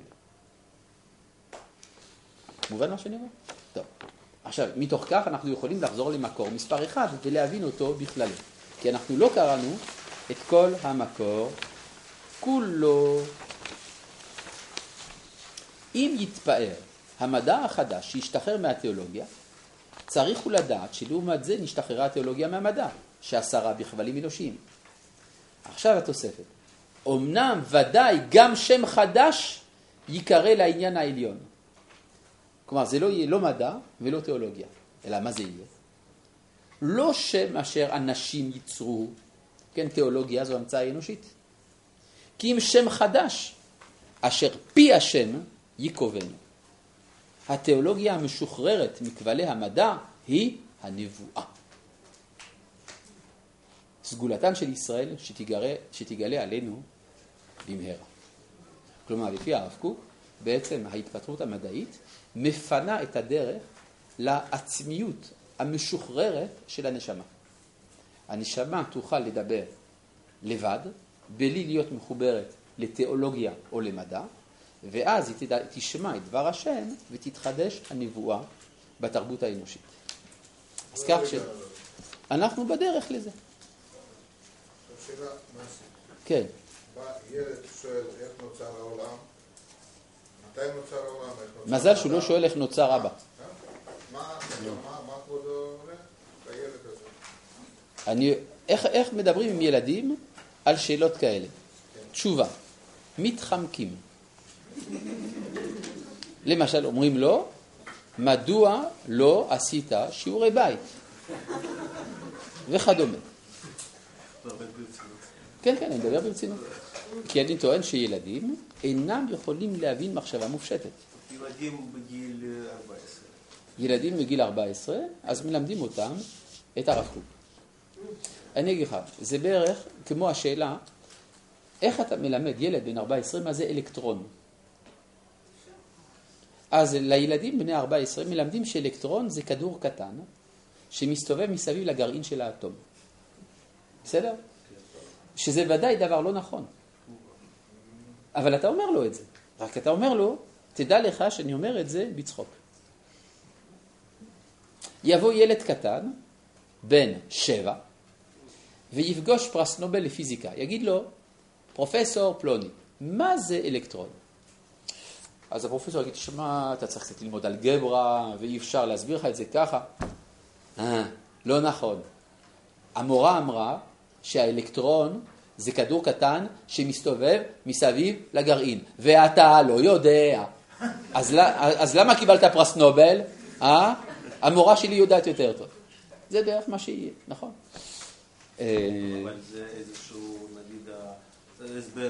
מובן מה שאני אומר? טוב. עכשיו, מתוך כך אנחנו יכולים לחזור למקור מספר אחד ולהבין אותו בכלל. כי אנחנו לא קראנו את כל המקור כולו. אם יתפאר המדע החדש שישתחרר מהתיאולוגיה, צריך הוא לדעת שלעומת זה נשתחררה התיאולוגיה מהמדע, שעשרה בכבלים אנושיים. עכשיו התוספת. אמנם ודאי גם שם חדש יקרא לעניין העליון. כלומר, זה לא יהיה לא מדע ולא תיאולוגיה, אלא מה זה יהיה? לא שם אשר אנשים ייצרו, כן, תיאולוגיה זו המצאה אנושית. כי אם שם חדש, אשר פי השם יקובנו. התיאולוגיה המשוחררת מכבלי המדע היא הנבואה. סגולתן של ישראל שתגלה, שתגלה עלינו במהרה. כלומר, לפי הרב קוק, בעצם ההתפתחות המדעית מפנה את הדרך לעצמיות המשוחררת של הנשמה. הנשמה תוכל לדבר לבד, בלי להיות מחוברת לתיאולוגיה או למדע, ואז היא תשמע את דבר השם ותתחדש הנבואה בתרבות האנושית. אז כך שאנחנו בדרך לזה. שאלה מעשית. כן. בא ילד שואל איך נוצר העולם, מתי נוצר העולם, איך נוצר... מזל שהוא לא שואל איך נוצר אבא. מה כבודו אומר לילד הזה? אני, איך, איך מדברים עם ילדים על שאלות כאלה? תשובה, מתחמקים. למשל אומרים לו, מדוע לא עשית שיעורי בית? וכדומה. כן, כן, אני מדבר ברצינות. כי אני טוען שילדים אינם יכולים להבין מחשבה מופשטת. ילדים בגיל ארבע עשרה. ילדים בגיל ארבע עשרה, אז מלמדים אותם את הרב קוק. אני אגיד לך, זה בערך כמו השאלה, איך אתה מלמד ילד בן ארבע עשרה מה זה אלקטרון? אז לילדים בני ארבע עשרה מלמדים שאלקטרון זה כדור קטן שמסתובב מסביב לגרעין של האטום. בסדר? שזה ודאי דבר לא נכון. אבל אתה אומר לו את זה. רק אתה אומר לו, תדע לך שאני אומר את זה בצחוק. יבוא ילד קטן, בן שבע, ויפגוש פרס נובל לפיזיקה. יגיד לו, פרופסור פלוני, מה זה אלקטרון? אז הפרופסור יגיד, שמה, אתה צריך קצת ללמוד אלגברה, ואי אפשר להסביר לך את זה ככה. אה, לא נכון. המורה אמרה שהאלקטרון זה כדור קטן שמסתובב מסביב לגרעין, ואתה לא יודע. אז, אז למה קיבלת פרס נובל? אה? המורה שלי יודעת יותר טוב. זה בערך מה שיהיה, נכון? אבל זה איזשהו, נגיד, הסבר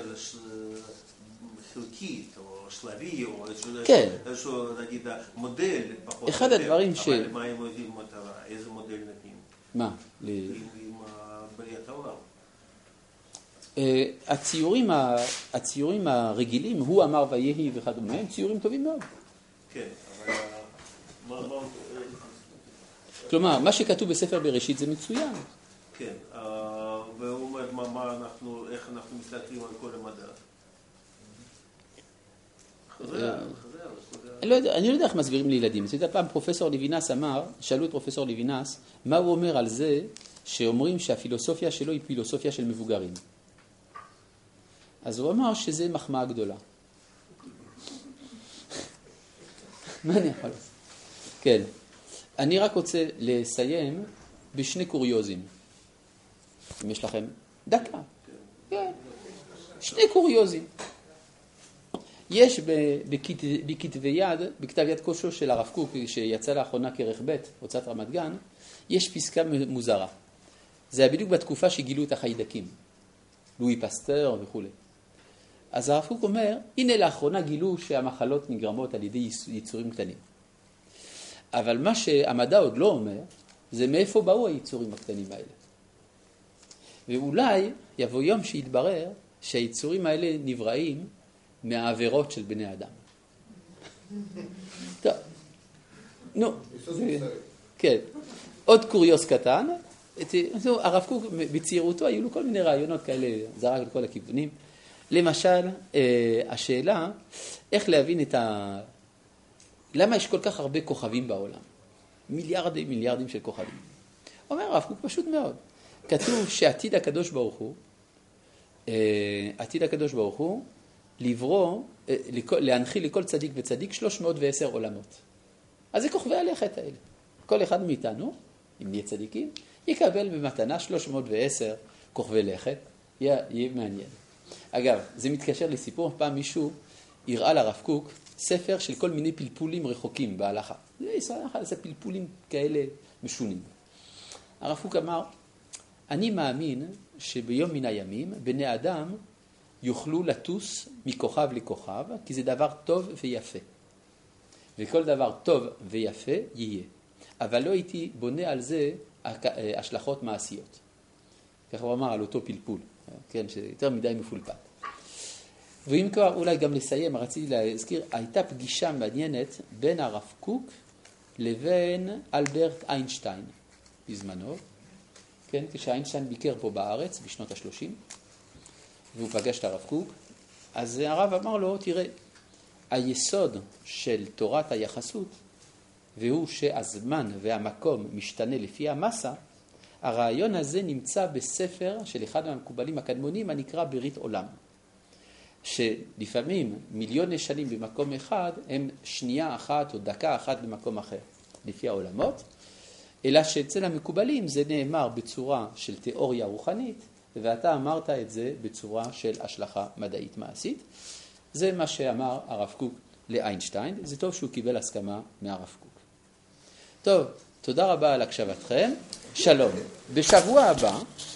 חלקית, או שלבי, או איזשהו, נגיד, מודל פחות. אחד הדברים ש... אבל מה הם יודעים מטרה? איזה מודל נתנים? מה? עם בריאת העולם. הציורים, הציורים הרגילים, הוא אמר ויהי וכדומה, הם ציורים טובים מאוד. כן, אבל... כלומר, מה שכתוב בספר בראשית זה מצוין. כן, והוא אומר מה אנחנו, איך אנחנו מסתכלים על כל המדע. חזר, חזר. אני לא יודע איך מסבירים לילדים. אתה יודע, פעם פרופסור לוינס אמר, שאלו את פרופסור לוינס, מה הוא אומר על זה שאומרים שהפילוסופיה שלו היא פילוסופיה של מבוגרים. אז הוא אמר שזה מחמאה גדולה. מה אני יכול לעשות? כן. אני רק רוצה לסיים בשני קוריוזים. אם יש לכם דקה. כן. שני קוריוזים. יש בכתבי יד, בכתב יד קושו של הרב קוק, שיצא לאחרונה כרך ב', הוצאת רמת גן, יש פסקה מוזרה. זה היה בדיוק בתקופה שגילו את החיידקים. לואי פסטר וכו'. אז הרב קוק אומר, הנה לאחרונה גילו שהמחלות נגרמות על ידי יצורים קטנים. אבל מה שהמדע עוד לא אומר, זה מאיפה באו היצורים הקטנים האלה. ואולי יבוא יום שיתברר שהיצורים האלה נבראים מהעבירות של בני אדם. טוב, נו, כן. עוד קוריוס קטן, הרב קוק בצעירותו היו לו כל מיני רעיונות כאלה, זרק לכל הכיוונים. למשל, השאלה, איך להבין את ה... למה יש כל כך הרבה כוכבים בעולם? מיליארדים, מיליארדים של כוכבים. אומר הרב קוק פשוט מאוד. כתוב שעתיד הקדוש ברוך הוא, עתיד הקדוש ברוך הוא, לברוא, להנחיל לכל צדיק וצדיק שלוש מאות ועשר עולמות. אז זה כוכבי הלכת האלה. כל אחד מאיתנו, אם נהיה צדיקים, יקבל במתנה שלוש מאות ועשר כוכבי לכת. יהיה, יהיה מעניין. אגב, זה מתקשר לסיפור, פעם מישהו הראה לרב קוק ספר של כל מיני פלפולים רחוקים בהלכה. זה ישראל אחד, זה פלפולים כאלה משונים. הרב קוק אמר, אני מאמין שביום מן הימים בני אדם יוכלו לטוס מכוכב לכוכב, כי זה דבר טוב ויפה. וכל דבר טוב ויפה יהיה. אבל לא הייתי בונה על זה השלכות מעשיות. ככה הוא אמר על אותו פלפול, כן, שיותר מדי מפולפל. ואם כבר אולי גם לסיים, רציתי להזכיר, הייתה פגישה מעניינת בין הרב קוק לבין אלברט איינשטיין בזמנו, כן, כשאיינשטיין ביקר פה בארץ בשנות ה-שלושים, והוא פגש את הרב קוק, אז הרב אמר לו, תראה, היסוד של תורת היחסות, והוא שהזמן והמקום משתנה לפי המסה, הרעיון הזה נמצא בספר של אחד מהמקובלים הקדמונים, הנקרא ברית עולם. שלפעמים מיליוני שנים במקום אחד, הם שנייה אחת או דקה אחת במקום אחר, לפי העולמות, אלא שאצל המקובלים זה נאמר בצורה של תיאוריה רוחנית, ואתה אמרת את זה בצורה של השלכה מדעית מעשית. זה מה שאמר הרב קוק לאיינשטיין, זה טוב שהוא קיבל הסכמה מהרב קוק. טוב, תודה רבה על הקשבתכם, שלום. בשבוע הבא